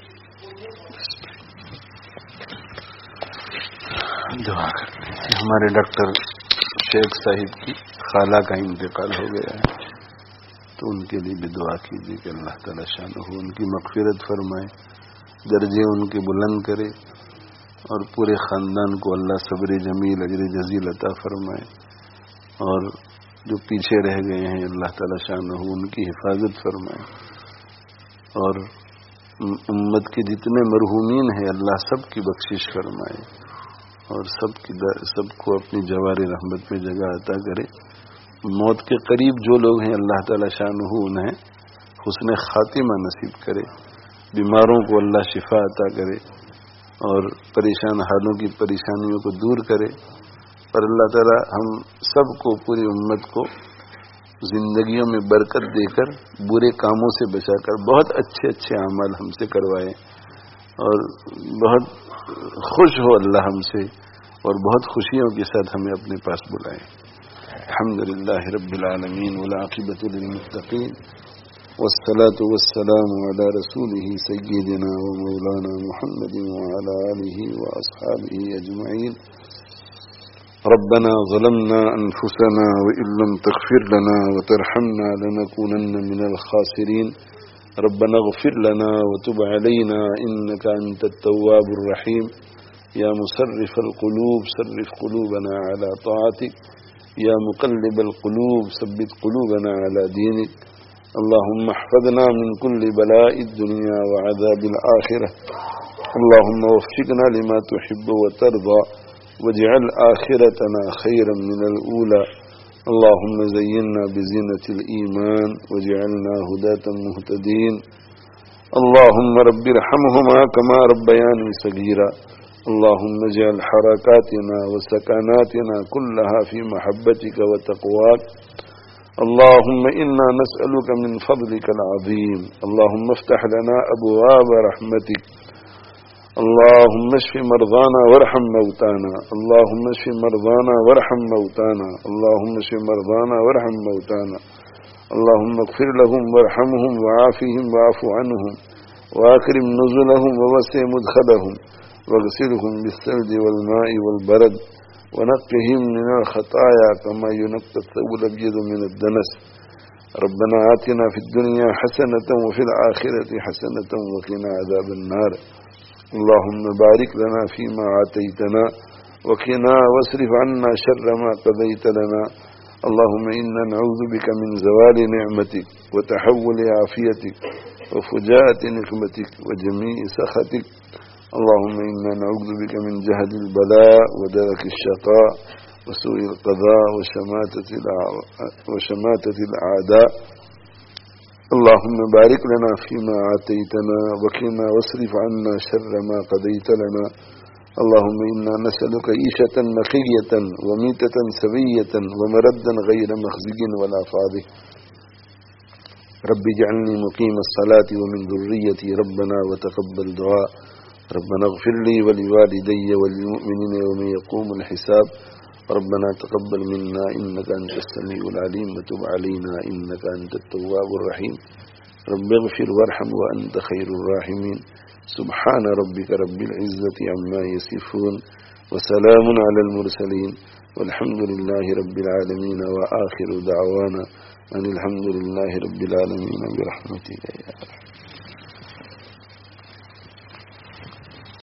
دعا کرتے ہیں۔ ہمارے ڈاکٹر شیخ صاحب کی خالہ کا انتقال ہو گیا ہے، تو ان کے لیے بھی دعا کیجیے کہ اللہ تعالی شانہ ان کی مغفرت فرمائے، درجے ان کے بلند کرے، اور پورے خاندان کو اللہ صبر جمیل اجر جزیل عطا فرمائے، اور جو پیچھے رہ گئے ہیں اللہ تعالی شانہ ان کی حفاظت فرمائے، اور امت کے جتنے مرحومین ہیں اللہ سب کی بخشش فرمائے، और सबको अपनी जवारी रहमत में जगह अता करे। मौत के करीब जो लोग हैं अल्लाह ताला शानुहु उन्हें हुस्न खातिमा नसीब करे। बीमारों को अल्लाह शिफा अता करे और परेशान हालों की परेशानियों को दूर करे। पर अल्लाह ताला हम सबको, पूरी उम्मत को जिंदगियों में बरकत देकर बुरे कामों से बचाकर बहुत अच्छे अच्छे अमाल हमसे करवाए और बहुत खुश हो अल्लाह हमसे और बहुत खुशियों के साथ हमें अपने पास बुलाए। अल्हम्दुलिल्लाह रब्बिल आलमीन वल आक़िबतु लिल मुत्तक़ीन वस्सलातु वस्सलामु अला रसूलिही सय्यिदिना व मौलाना मुहम्मदिन व अला आलिही व अस्हाबिही अजमईन। रब्बना ज़लमना अनफुसना व इन लम तग़फिर लना व तरहमना लनकूनन्न मिनल ख़ासिरीन। रब्बना इग़फिर लना व तुब अलैना इन्नका अंतत तव्वाबुर रहीम। या मुसर्रिफल क़ुलूब सर्रिफ क़ुलूबना अला ताअतिक। या मुक़ल्लिबल क़ुलूब सब्बित क़ुलूबना अला दीनिक। अल्लाहुम्मा अहफ़ज़ना मिन कुल्लि बलाइद दुनिया व अज़ाबिल आखिरह। अल्लाहुम्मा वफ़्फ़िक़ना लिमा तुहिब्बु व तर्ज़ा वजअल आखिरतना खैरन मिनल ऊला। अल्लाहुम्मा ज़य्यिन्ना बिज़ीनतिल ईमान वजअलना हुदातन मुहतदीन। अल्लाहुम्मा रब्बिरहमहुमा कमा रब्बयानी सगीरा। अल्लाहुम्मा इजअल हरकातिना व सकनातिना कुल्लहा फी महब्बतिक व तक़वाक। अल्लाहुम्मा इन्ना नस्अलुका मिन फ़ज़लिकल अज़ीम। अल्लाहुम्मा इफ़्तह लना अबवाब रहमतिक। अल्लाहुम्मा इश्फ़ि मरज़ाना वरहम मौताना। अल्लाहुम्मा इश्फ़ि मरज़ाना वरहम मौताना। अल्लाहुम्मा इश्फ़ि मरज़ाना वरहम मौताना। अल्लाहुम्मा इग़फ़िर लहुम वरहमहुम वआफ़िहिम वअफ़ु अन्हुम वअकरिम नुज़ुलहुम ववस्सिअ मुदख़लहुम वग़सिलहुम बिस्सल्जि वल्माइ वलबरद वनक़्क़िहिम मिनल ख़ताया कमा युनक़्क़ा अथ-थौबुल अब्यदु मिनद-दनस। रब्बना आतिना फ़िद-दुनिया हसनतन व फ़िल आख़िरति हसनतन व क़िना अज़ाबन-नार। अल्लाहुम्मा बारिक लना फ़ीमा आतैतना व क़िना वस्रिफ़ अन्ना शर्र मा क़ज़ैत लना। अल्लाहुम्मा इन्ना नऊज़ु बिका मिन ज़वालि निअमतिक व तहव्वुलि आफ़ियतिक व फ़ुजाअति निक़मतिक व जमीइ सख़तिक। अल्लाहुम्मा इन्ना नऊज़ु बिका मिन जहदिल बला व दरकिश शक़ा व सूइल क़ज़ा व शमाततिल आदा। अल्लाहुम्मा बारिक लना फ़ीमा आतैतना व क़िना वस्रिफ़ अन्ना शर्र मा क़ज़ैत लना। अल्लाहुम्मा इन्ना नस्अलुका ईशतन नक़िय्यतन व मीततन सविय्यतन व मरद्दन ग़ैर मख़ज़िय्यिन वला फ़ाज़िह। रब्बि इजअलनी मुक़ीमस्सलाति व मिन ज़ुर्रिय्यती रब्बना व तक़ब्बल दुआ। रब्बना इग़फ़िर ली व लिवालिदैय व लिल-मुअ्मिनीन यौम यक़ूमुल हिसाब। रब्बना तक़ब्बल मिन्ना इन्नका अंतस समीउल अलीम व तुब अलैना इन्नका अंतत तव्वाबुर रहीम। रब्बि इग़फ़िर वरहम व अंत खैरुर राहिमीन। सुब्हान रब्बिका रब्बिल इज़्ज़ति अम्मा यसिफ़ून व सलामुन अलल मुरसलीन वल्हम्दुलिल्लाहि रब्बिल आलमीन व आखिरु दअवाना अनिल हम्दुलिल्लाहि रब्बिल आलमीन बिरहमतिका या